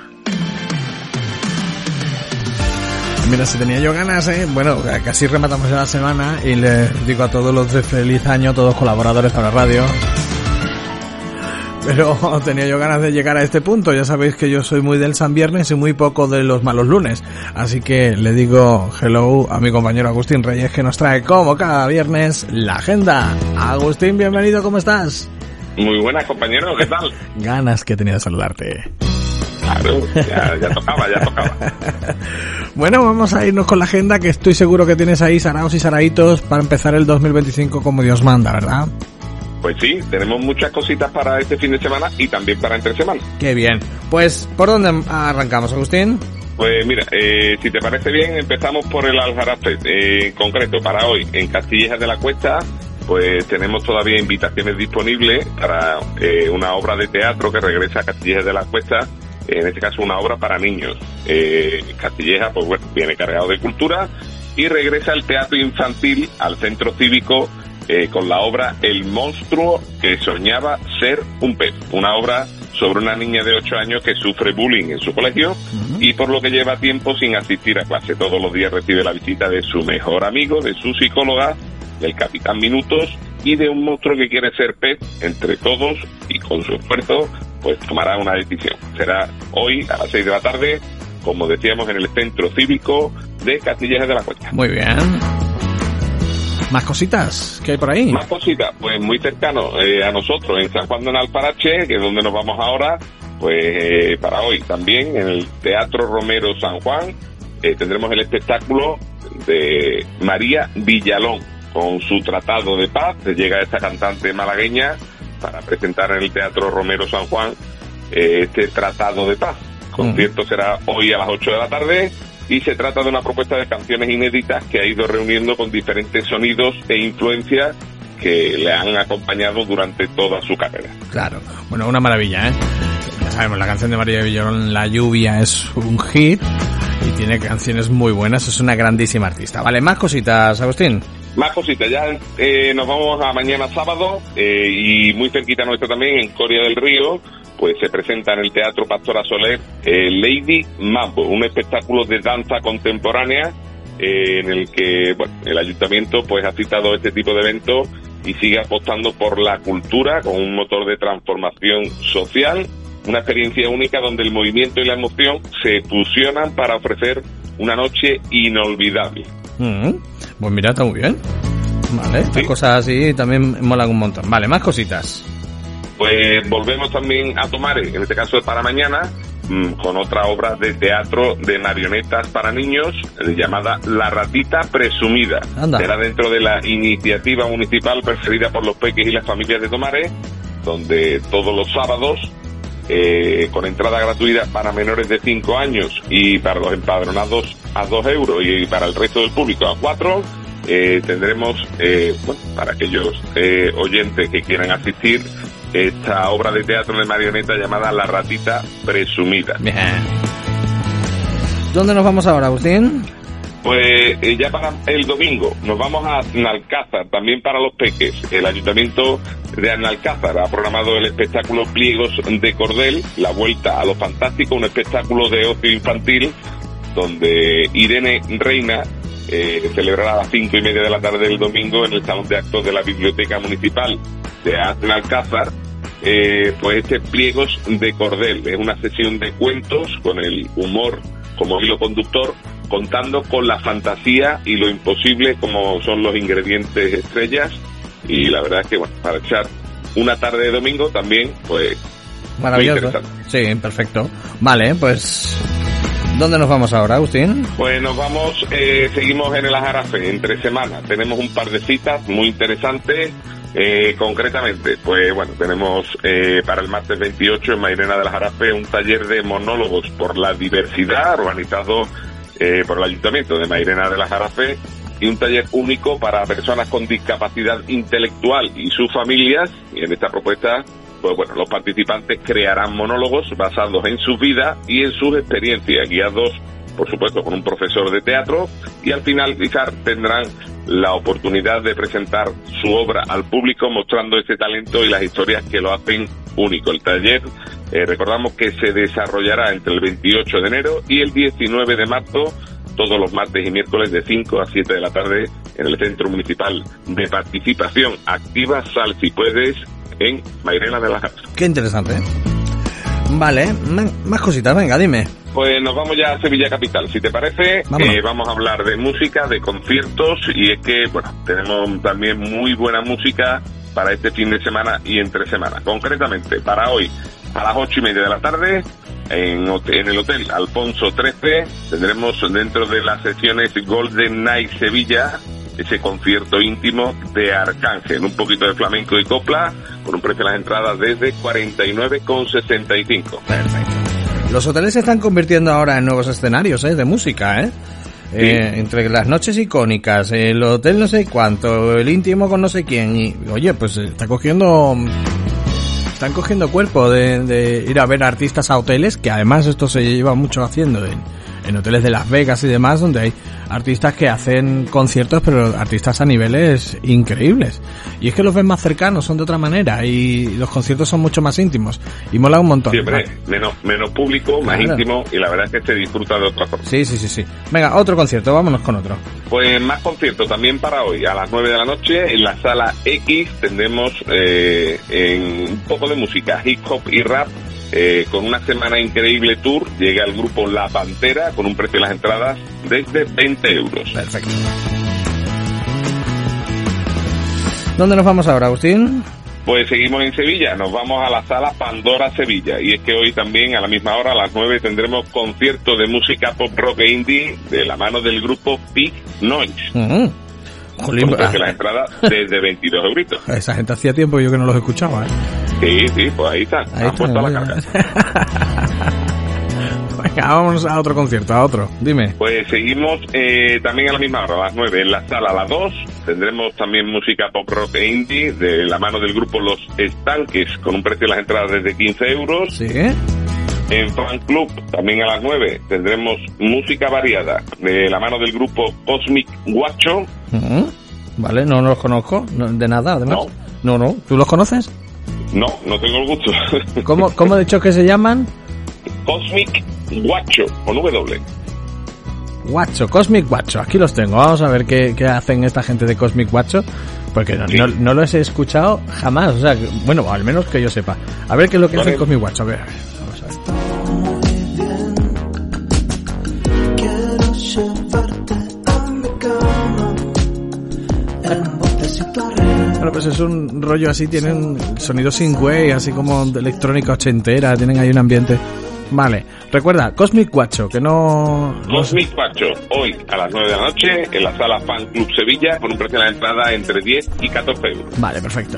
Mira, si tenía yo ganas, bueno, casi rematamos ya la semana y les digo a todos los de feliz año, a todos los colaboradores para la radio. Pero tenía yo ganas de llegar a este punto. Ya sabéis que yo soy muy del San Viernes y muy poco de los malos lunes. Así que le digo hello a mi compañero Agustín Reyes, que nos trae como cada viernes la agenda. Agustín, bienvenido, ¿cómo estás? Muy buenas, compañero, ¿qué tal? Ganas que tenía de saludarte. Claro, ya tocaba. Bueno, vamos a irnos con la agenda, que estoy seguro que tienes ahí saraos y saraitos para empezar el 2025 como Dios manda, ¿verdad? Pues sí, tenemos muchas cositas para este fin de semana y también para entre semana. Qué bien. Pues, ¿por dónde arrancamos, Agustín? Pues mira, si te parece bien, empezamos por el Aljarafe. En concreto, para hoy, en Castillejas de la Cuesta, pues tenemos todavía invitaciones disponibles para una obra de teatro que regresa a Castillejas de la Cuesta, en este caso una obra para niños. Castillejas, pues bueno, viene cargado de cultura y regresa el teatro infantil al centro cívico con la obra El monstruo que soñaba ser un pez, una obra sobre una niña de 8 años que sufre bullying en su colegio y por lo que lleva tiempo sin asistir a clase. Todos los días recibe la visita de su mejor amigo, de su psicóloga, del Capitán Minutos y de un monstruo que quiere ser pez. Entre todos y con su esfuerzo, pues tomará una decisión. Será hoy a las 6 de la tarde, como decíamos, en el centro cívico de Castillejas de la Cuesta. Muy bien. ¿Más cositas que hay por ahí? Más cositas, pues muy cercano a nosotros, en San Juan de Alparache, que es donde nos vamos ahora, pues para hoy también, en el Teatro Romero San Juan, tendremos el espectáculo de María Villalón, con su Tratado de Paz. Llega esta cantante malagueña para presentar en el Teatro Romero San Juan este Tratado de Paz. El concierto será hoy a las 8 de la tarde y se trata de una propuesta de canciones inéditas que ha ido reuniendo con diferentes sonidos e influencias que le han acompañado durante toda su carrera. Claro, bueno, una maravilla, ¿eh? Ya sabemos, la canción de María Villarón, La lluvia, es un hit y tiene canciones muy buenas, es una grandísima artista. Vale, más cositas, Agustín. Más cositas, ya nos vamos a mañana sábado y muy cerquita nuestro también, en Coria del Río, pues se presenta en el Teatro Pastora Soler Lady Mambo, un espectáculo de danza contemporánea en el que el ayuntamiento pues ha citado este tipo de eventos y sigue apostando por la cultura con un motor de transformación social, una experiencia única donde el movimiento y la emoción se fusionan para ofrecer una noche inolvidable. Pues mira, está muy bien. Vale, estas cosas así también molan un montón. Vale, más cositas. Pues volvemos también a Tomares, en este caso es para mañana, con otra obra de teatro de marionetas para niños llamada La ratita presumida. Anda. Será dentro de la iniciativa municipal preferida por los peques y las familias de Tomares, donde todos los sábados, con entrada gratuita para menores de 5 años y para los empadronados a 2 euros y para el resto del público a 4, tendremos, para aquellos oyentes que quieran asistir, esta obra de teatro de marioneta llamada La ratita presumida. Bien. ¿Dónde nos vamos ahora, Agustín? Pues ya para el domingo nos vamos a Nalcázar, también para los peques. El ayuntamiento de Nalcázar ha programado el espectáculo Pliegos de Cordel, la vuelta a lo fantástico, un espectáculo de ocio infantil donde Irene Reina celebrará a las 5:30 de la tarde del domingo en el salón de actos de la Biblioteca Municipal de Nalcázar. Pues este Pliegos de Cordel es una sesión de cuentos con el humor como hilo conductor, contando con la fantasía y lo imposible como son los ingredientes estrellas, y la verdad es que para echar una tarde de domingo también, pues maravilloso. Sí, perfecto. Vale, pues ¿dónde nos vamos ahora, Agustín? Pues nos vamos, seguimos en el Aljarafe, entre semanas. Tenemos un par de citas muy interesantes. Concretamente, pues tenemos para el martes 28 en Mairena del Aljarafe un taller de monólogos por la diversidad organizado por el Ayuntamiento de Mairena del Aljarafe, y un taller único para personas con discapacidad intelectual y sus familias. Y en esta propuesta, pues los participantes crearán monólogos basados en su vida y en sus experiencias, guiados, por supuesto, con un profesor de teatro, y al finalizar tendrán la oportunidad de presentar su obra al público mostrando ese talento y las historias que lo hacen único. El taller, recordamos que se desarrollará entre el 28 de enero y el 19 de marzo, todos los martes y miércoles de 5 a 7 de la tarde en el Centro Municipal de Participación Activa Sal Si Puedes en Mairena de la Aljarafe. Qué interesante, ¿eh? Vale, más cositas, venga, dime. Pues nos vamos ya a Sevilla Capital, si te parece. Vamos a hablar de música, de conciertos, y es que, tenemos también muy buena música para este fin de semana y entre semana. Concretamente, para hoy, a las 8:30 de la tarde, en el Hotel Alfonso XIII, tendremos dentro de las sesiones Golden Night Sevilla ese concierto íntimo de Arcángel, un poquito de flamenco y copla, con un precio de las entradas desde 49,65. Perfecto. Los hoteles se están convirtiendo ahora en nuevos escenarios de música, ¿eh? Sí. Entre las noches icónicas, el hotel no sé cuánto, el íntimo con no sé quién, y oye, pues están cogiendo cuerpo de ir a ver artistas a hoteles, que además esto se lleva mucho haciendo en hoteles de Las Vegas y demás, donde hay artistas que hacen conciertos, pero artistas a niveles increíbles. Y es que los ves más cercanos, son de otra manera, y los conciertos son mucho más íntimos, y mola un montón. Siempre, menos público, más íntimo, y la verdad es que se disfruta de otra forma. Sí. Venga, otro concierto, vámonos con otro. Pues más conciertos también para hoy, a las 9 de la noche, en la Sala X, tendremos un poco de música, hip hop y rap. Con una semana increíble tour, llega el grupo La Pantera con un precio de las entradas desde 20 euros. Perfecto. ¿Dónde nos vamos ahora, Agustín? Pues seguimos en Sevilla, nos vamos a la Sala Pandora Sevilla, y es que hoy también a la misma hora, a las 9, tendremos concierto de música pop rock e indie de la mano del grupo Big Noise. Jolín, las entradas desde 22 euritos. Esa gente hacía tiempo yo que no los escuchaba, ¿eh? Sí, pues ahí están. Han puesto a la carga. Venga, vamos a otro concierto, a otro. Dime. Pues seguimos también a la misma hora, a las 9, en la sala a las 2. Tendremos también música pop rock e indie de la mano del grupo Los Estanques, con un precio de las entradas desde 15 euros. Sí. En Fan Club, también a las 9, tendremos música variada de la mano del grupo Cosmic Guacho. Vale, no los conozco, de nada, además. No. ¿Tú los conoces? No tengo el gusto. ¿Cómo he dicho que se llaman? Cosmic Guacho, con W. Guacho, Cosmic Guacho, aquí los tengo. Vamos a ver qué hacen esta gente de Cosmic Guacho, porque no los he escuchado jamás, o sea, bueno, al menos que yo sepa. A ver qué es lo que hace Cosmic Guacho, a ver, vamos a ver. Bueno, pues es un rollo así, tienen sonido synthwave, así como de electrónica ochentera, tienen ahí un ambiente. Vale, recuerda, Cosmic Guacho, que no... Cosmic Guacho, hoy a las 9 de la noche en la sala Fan Club Sevilla, con un precio de la entrada entre 10 y 14 euros. Vale, perfecto.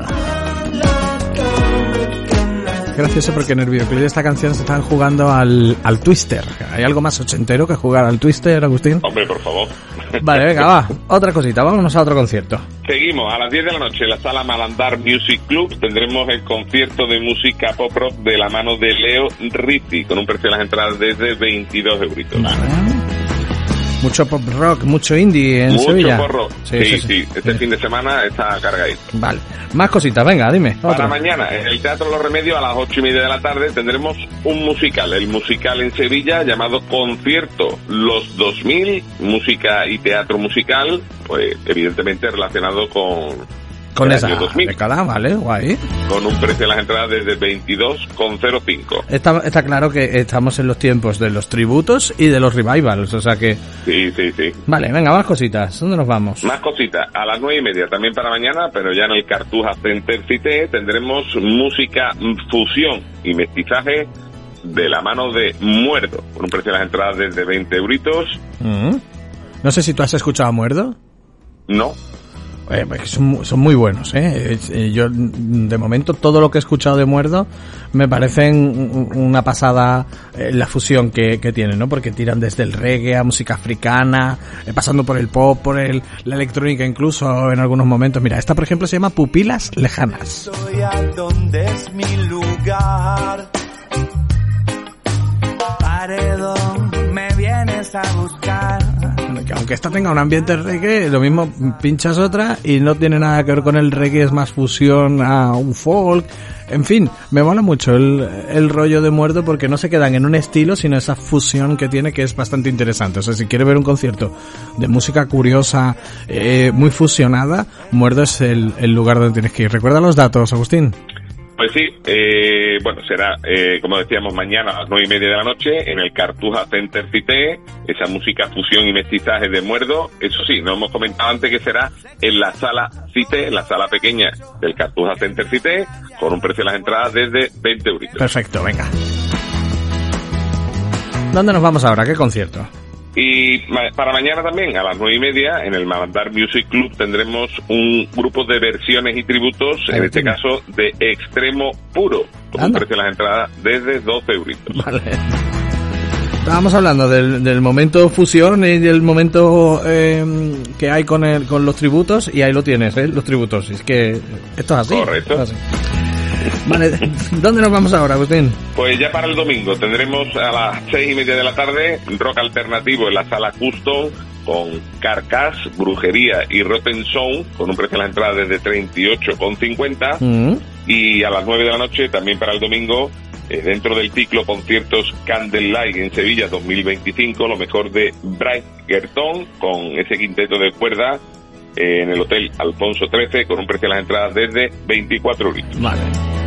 Gracioso porque en el videoclip de esta canción se están jugando al Twister. ¿Hay algo más ochentero que jugar al Twister, Agustín? Hombre, por favor. Vale, venga, va. Otra cosita, vámonos a otro concierto. Seguimos, a las 10 de la noche en la sala Malandar Music Club tendremos el concierto de música pop rock de la mano de Leo Rizzi, con un precio de las entradas desde 22 euritos. Vale. Mucho pop rock, mucho indie en Sevilla. Mucho pop rock. Sí. Este fin de semana está cargadito. Vale. Más cositas, venga, dime. Para mañana, en el Teatro Los Remedios, a las 8:30 de la tarde, tendremos un musical. El musical en Sevilla, llamado Concierto Los 2000, música y teatro musical, pues evidentemente relacionado con esa año década, vale, guay. Con un precio de las entradas desde 22,05. Está claro que estamos en los tiempos de los tributos y de los revivals, o sea que... Sí. Vale, venga, más cositas. ¿Dónde nos vamos? Más cositas. A las 9:30, también para mañana, pero ya en el Cartuja Center Cité, tendremos música fusión y mestizaje de la mano de Muerdo, con un precio de las entradas desde 20 euritos. No sé si tú has escuchado a Muerdo. No. Son muy buenos, yo de momento todo lo que he escuchado de Muerdo me parecen una pasada, la fusión que tienen, ¿no? Porque tiran desde el reggae a música africana, pasando por el pop, por la electrónica incluso en algunos momentos. Mira, esta por ejemplo se llama Pupilas Lejanas. Soy a donde es mi lugar. Paredón, me vienes a buscar. Aunque esta tenga un ambiente reggae, lo mismo pinchas otra y no tiene nada que ver con el reggae, es más fusión a un folk. En fin, me mola mucho el rollo de Muerdo porque no se quedan en un estilo, sino esa fusión que tiene, que es bastante interesante. O sea, si quieres ver un concierto de música curiosa, muy fusionada, Muerdo es el lugar donde tienes que ir. ¿Recuerda los datos, Agustín? Pues sí, bueno, será, como decíamos, mañana a las 9:30 de la noche en el Cartuja Center Cité, esa música fusión y mestizaje de Muerdo. Eso sí, nos hemos comentado antes que será en la sala Cité, en la sala pequeña del Cartuja Center Cité, con un precio de las entradas desde 20 euros. Perfecto, venga. ¿Dónde nos vamos ahora? ¿Qué concierto? Y para mañana también, a las 9:30, en el Malandar Music Club tendremos un grupo de versiones y tributos, en este caso de Extremo Puro, con un precio de las entradas desde 12 euros. Vale. Estábamos hablando del momento fusión y del momento que hay con los tributos, y ahí lo tienes, los tributos. Es que esto es así. Correcto. Esto es así. Vale, ¿dónde nos vamos ahora, Agustín? Pues ya para el domingo tendremos a las 6:30 de la tarde rock alternativo en la sala Custom con Carcass, Brujería y Rotten Sound, con un precio de la entrada desde 38,50. Y a las 9 de la noche, también para el domingo, dentro del ciclo conciertos Candlelight en Sevilla 2025, lo mejor de Bright Gerton, con ese quinteto de cuerda en el Hotel Alfonso XIII, con un precio de las entradas desde 24 euros. Vale.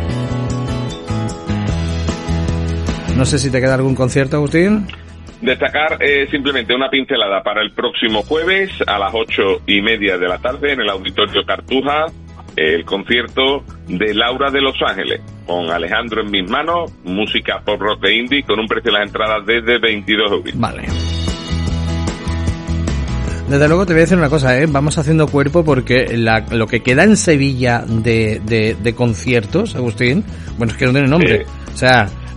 No sé si te queda algún concierto, Agustín. Destacar simplemente una pincelada para el próximo jueves a las 8:30 de la tarde en el Auditorio Cartuja, el concierto de Laura de Los Ángeles, con Alejandro en mis manos, música pop rock e indie, con un precio de las entradas desde 22 euros. Vale. Desde luego te voy a decir una cosa, vamos haciendo cuerpo porque lo que queda en Sevilla de conciertos, Agustín, bueno, es que no tiene nombre. O sea,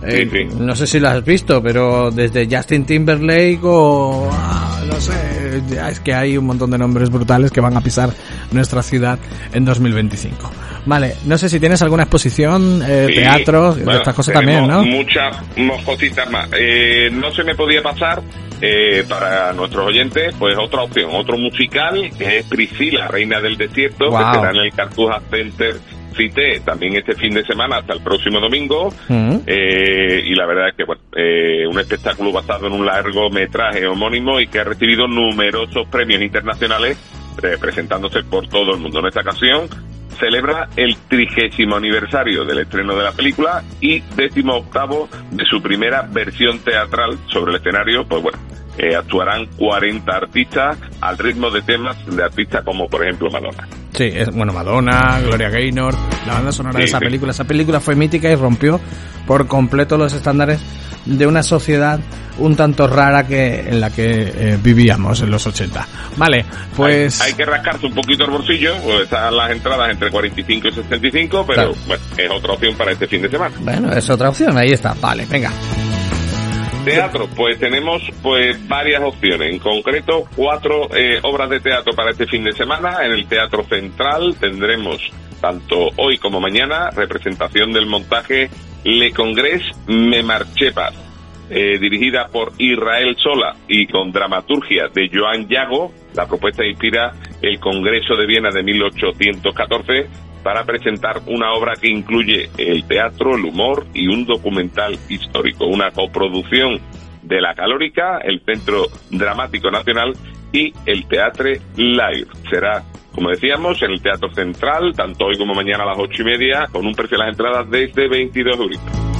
Sí. No sé si lo has visto, pero desde Justin Timberlake o... no sé, es que hay un montón de nombres brutales que van a pisar nuestra ciudad en 2025. Vale, no sé si tienes alguna exposición, teatro, bueno, estas cosas también, ¿no? Muchas cositas más. No se me podía pasar, para nuestros oyentes, pues otra opción, otro musical, que es Priscila, Reina del Desierto, Wow. que será en el Cartuja Center Cité también este fin de semana hasta el próximo domingo. Y la verdad es que, bueno, un espectáculo basado en un largometraje homónimo y que ha recibido numerosos premios internacionales, presentándose por todo el mundo. En esta ocasión celebra el 30º aniversario del estreno de la película y 18º de su primera versión teatral. Sobre el escenario, pues bueno, actuarán 40 artistas al ritmo de temas de artistas como, por ejemplo, Madonna. Sí, bueno, Madonna, Gloria Gaynor, la banda sonora de esa película. Esa película fue mítica y rompió por completo los estándares de una sociedad un tanto rara en la que vivíamos en los 80. Vale, pues... Hay que rascarse un poquito el bolsillo, pues están las entradas entre 45 y 65, pero claro, bueno, es otra opción para este fin de semana. Bueno, es otra opción, ahí está. Vale, venga. Teatro, pues tenemos varias opciones, en concreto 4 obras de teatro para este fin de semana. En el Teatro Central tendremos tanto hoy como mañana representación del montaje Le Congrès Me Marché Pas, dirigida por Israel Sola y con dramaturgia de Joan Yago. La propuesta inspira el Congreso de Viena de 1814 para presentar una obra que incluye el teatro, el humor y un documental histórico, una coproducción de La Calórica, el Centro Dramático Nacional y el Teatre Live. Será, como decíamos, en el Teatro Central, tanto hoy como mañana a las 8:30, con un precio de las entradas desde 22 euros.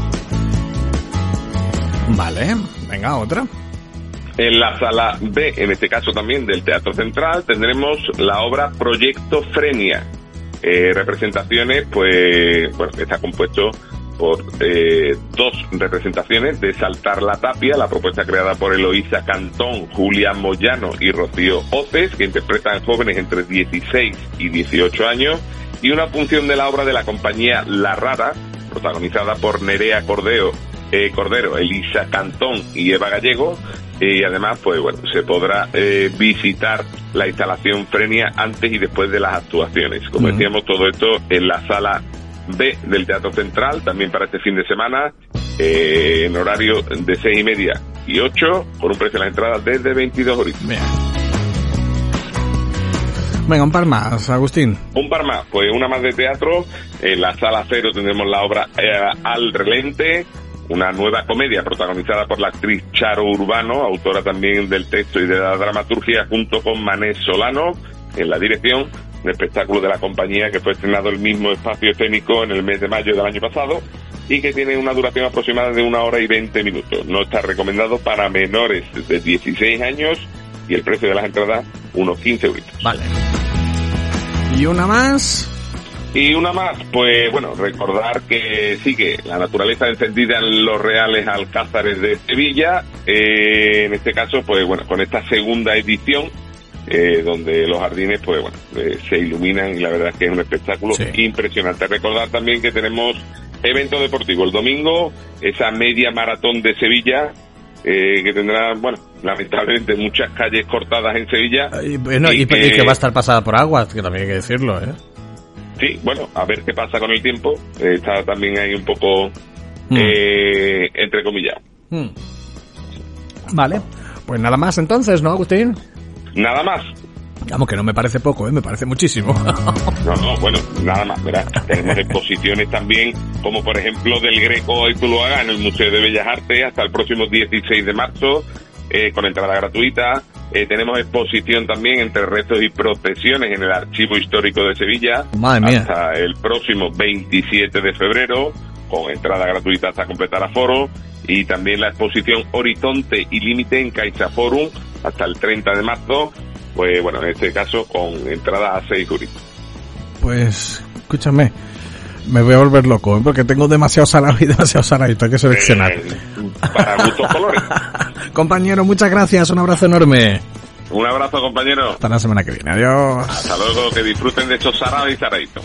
Vale, venga, otra. En la sala B, en este caso también del Teatro Central, tendremos la obra Proyecto Frenia. Representaciones, pues, bueno, está compuesto por 2 representaciones de Saltar la Tapia, la propuesta creada por Eloísa Cantón, Julia Moyano y Rocío Oces, que interpretan jóvenes entre 16 y 18 años, y una función de la obra de la compañía La Rara, protagonizada por Nerea Cordero, Elisa Cantón y Eva Gallego. Y además, pues bueno, se podrá visitar la instalación Frenia antes y después de las actuaciones. Como decíamos, todo esto en la sala B del Teatro Central, también para este fin de semana, en horario de 6:30 y 8, con un precio de las entradas desde 22 euros. Venga, un par más, Agustín. Un par más, pues una más de teatro. En la sala 0 tendremos la obra Al Relente, una nueva comedia protagonizada por la actriz Charo Urbano, autora también del texto y de la dramaturgia, junto con Manés Solano en la dirección. Un espectáculo de la compañía que fue estrenado el mismo espacio escénico en el mes de mayo del año pasado y que tiene una duración aproximada de 1 hora y 20 minutos. No está recomendado para menores de 16 años y el precio de las entradas unos 15 euros. Vale. ¿Y una más? Y una más, pues bueno, recordar que sigue la naturaleza encendida en los Reales Alcázares de Sevilla, en este caso, pues bueno, con esta segunda edición, donde los jardines, pues bueno, se iluminan y la verdad es que es un espectáculo impresionante. Recordar también que tenemos evento deportivo el domingo, esa media maratón de Sevilla, que tendrá, bueno, lamentablemente muchas calles cortadas en Sevilla. Y que va a estar pasada por agua, que también hay que decirlo, ¿eh? Sí, bueno, a ver qué pasa con el tiempo. Está también ahí un poco entrecomillado. Vale, pues nada más entonces, ¿no, Agustín? Nada más. Vamos, que no me parece poco, me parece muchísimo. No, bueno, nada más, ¿verdad? Tenemos exposiciones también, como por ejemplo del Greco y Zuluaga en el Museo de Bellas Artes hasta el próximo 16 de marzo, con entrada gratuita. Tenemos exposición también entre restos y procesiones en el Archivo Histórico de Sevilla. Madre mía. Hasta el próximo 27 de febrero, con entrada gratuita hasta completar aforo. Y también la exposición Horizonte y Límite en CaixaForum hasta el 30 de marzo. Pues bueno, en este caso con entrada a 6 euros. Pues, escúchame, me voy a volver loco, porque tengo demasiado salado y demasiado saladito, hay que seleccionar. Para gustos colores. Compañero, muchas gracias, un abrazo enorme. Un abrazo, compañero. Hasta la semana que viene, adiós. Hasta luego, que disfruten de estos sarados y saraditos.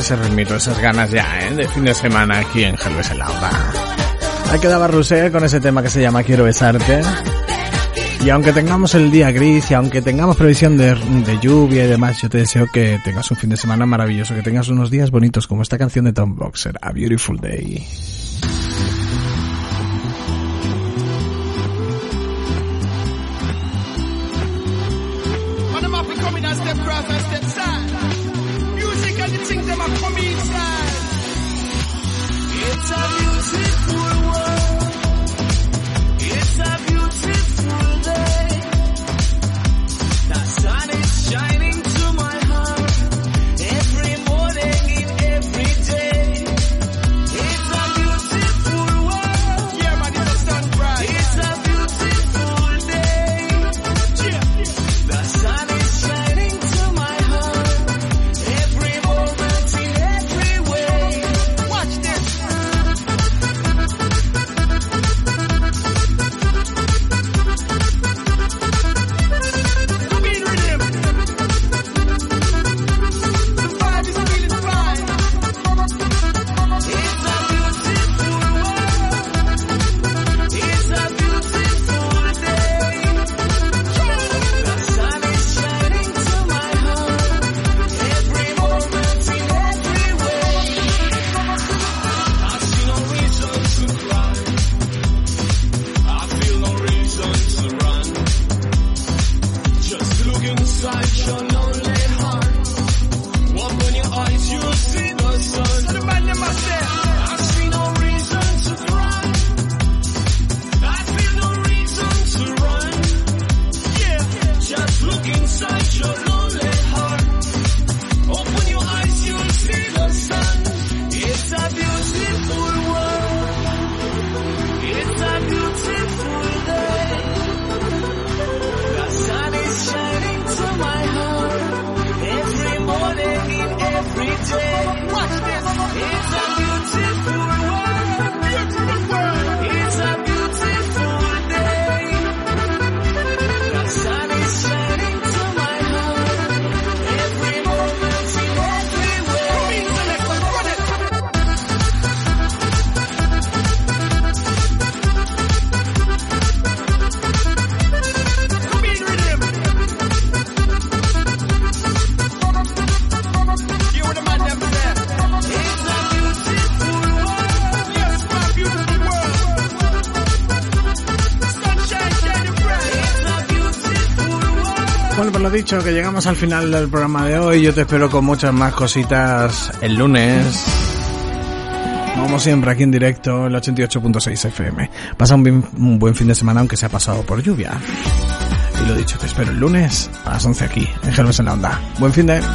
ese ritmito, esas ganas ya, de fin de semana aquí en Gelbes en la Onda. Ahí quedaba Rusé con ese tema que se llama Quiero besarte. Y aunque tengamos el día gris y aunque tengamos previsión de lluvia y demás, yo te deseo que tengas un fin de semana maravilloso, que tengas unos días bonitos como esta canción de Tom Boxer, A Beautiful Day. Bueno, pues lo dicho, que llegamos al final del programa de hoy. Yo te espero con muchas más cositas el lunes. Como siempre, aquí en directo, el 88.6 FM. Pasa un buen fin de semana, aunque se ha pasado por lluvia. Y lo dicho, te espero el lunes a las 11 aquí, en Gelbes en la Onda. Buen fin de...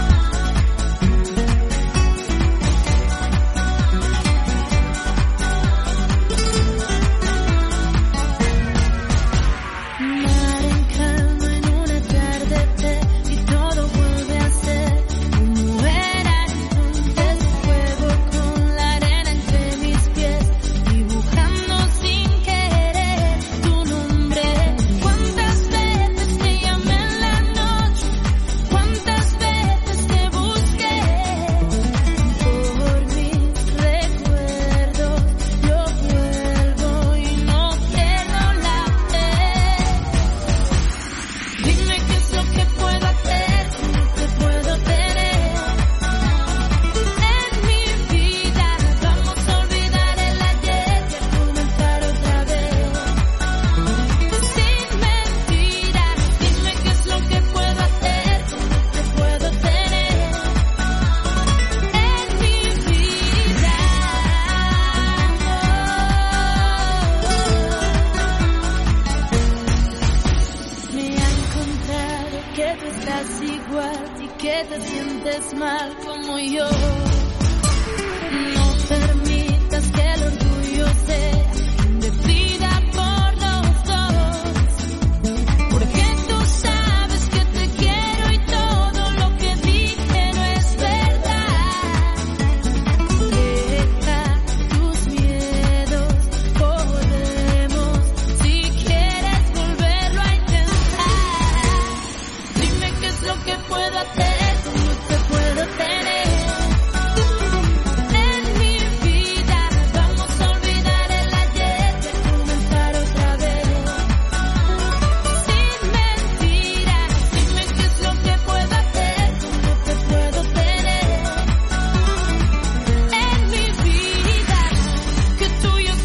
que tú estás igual y que te sientes mal como yo.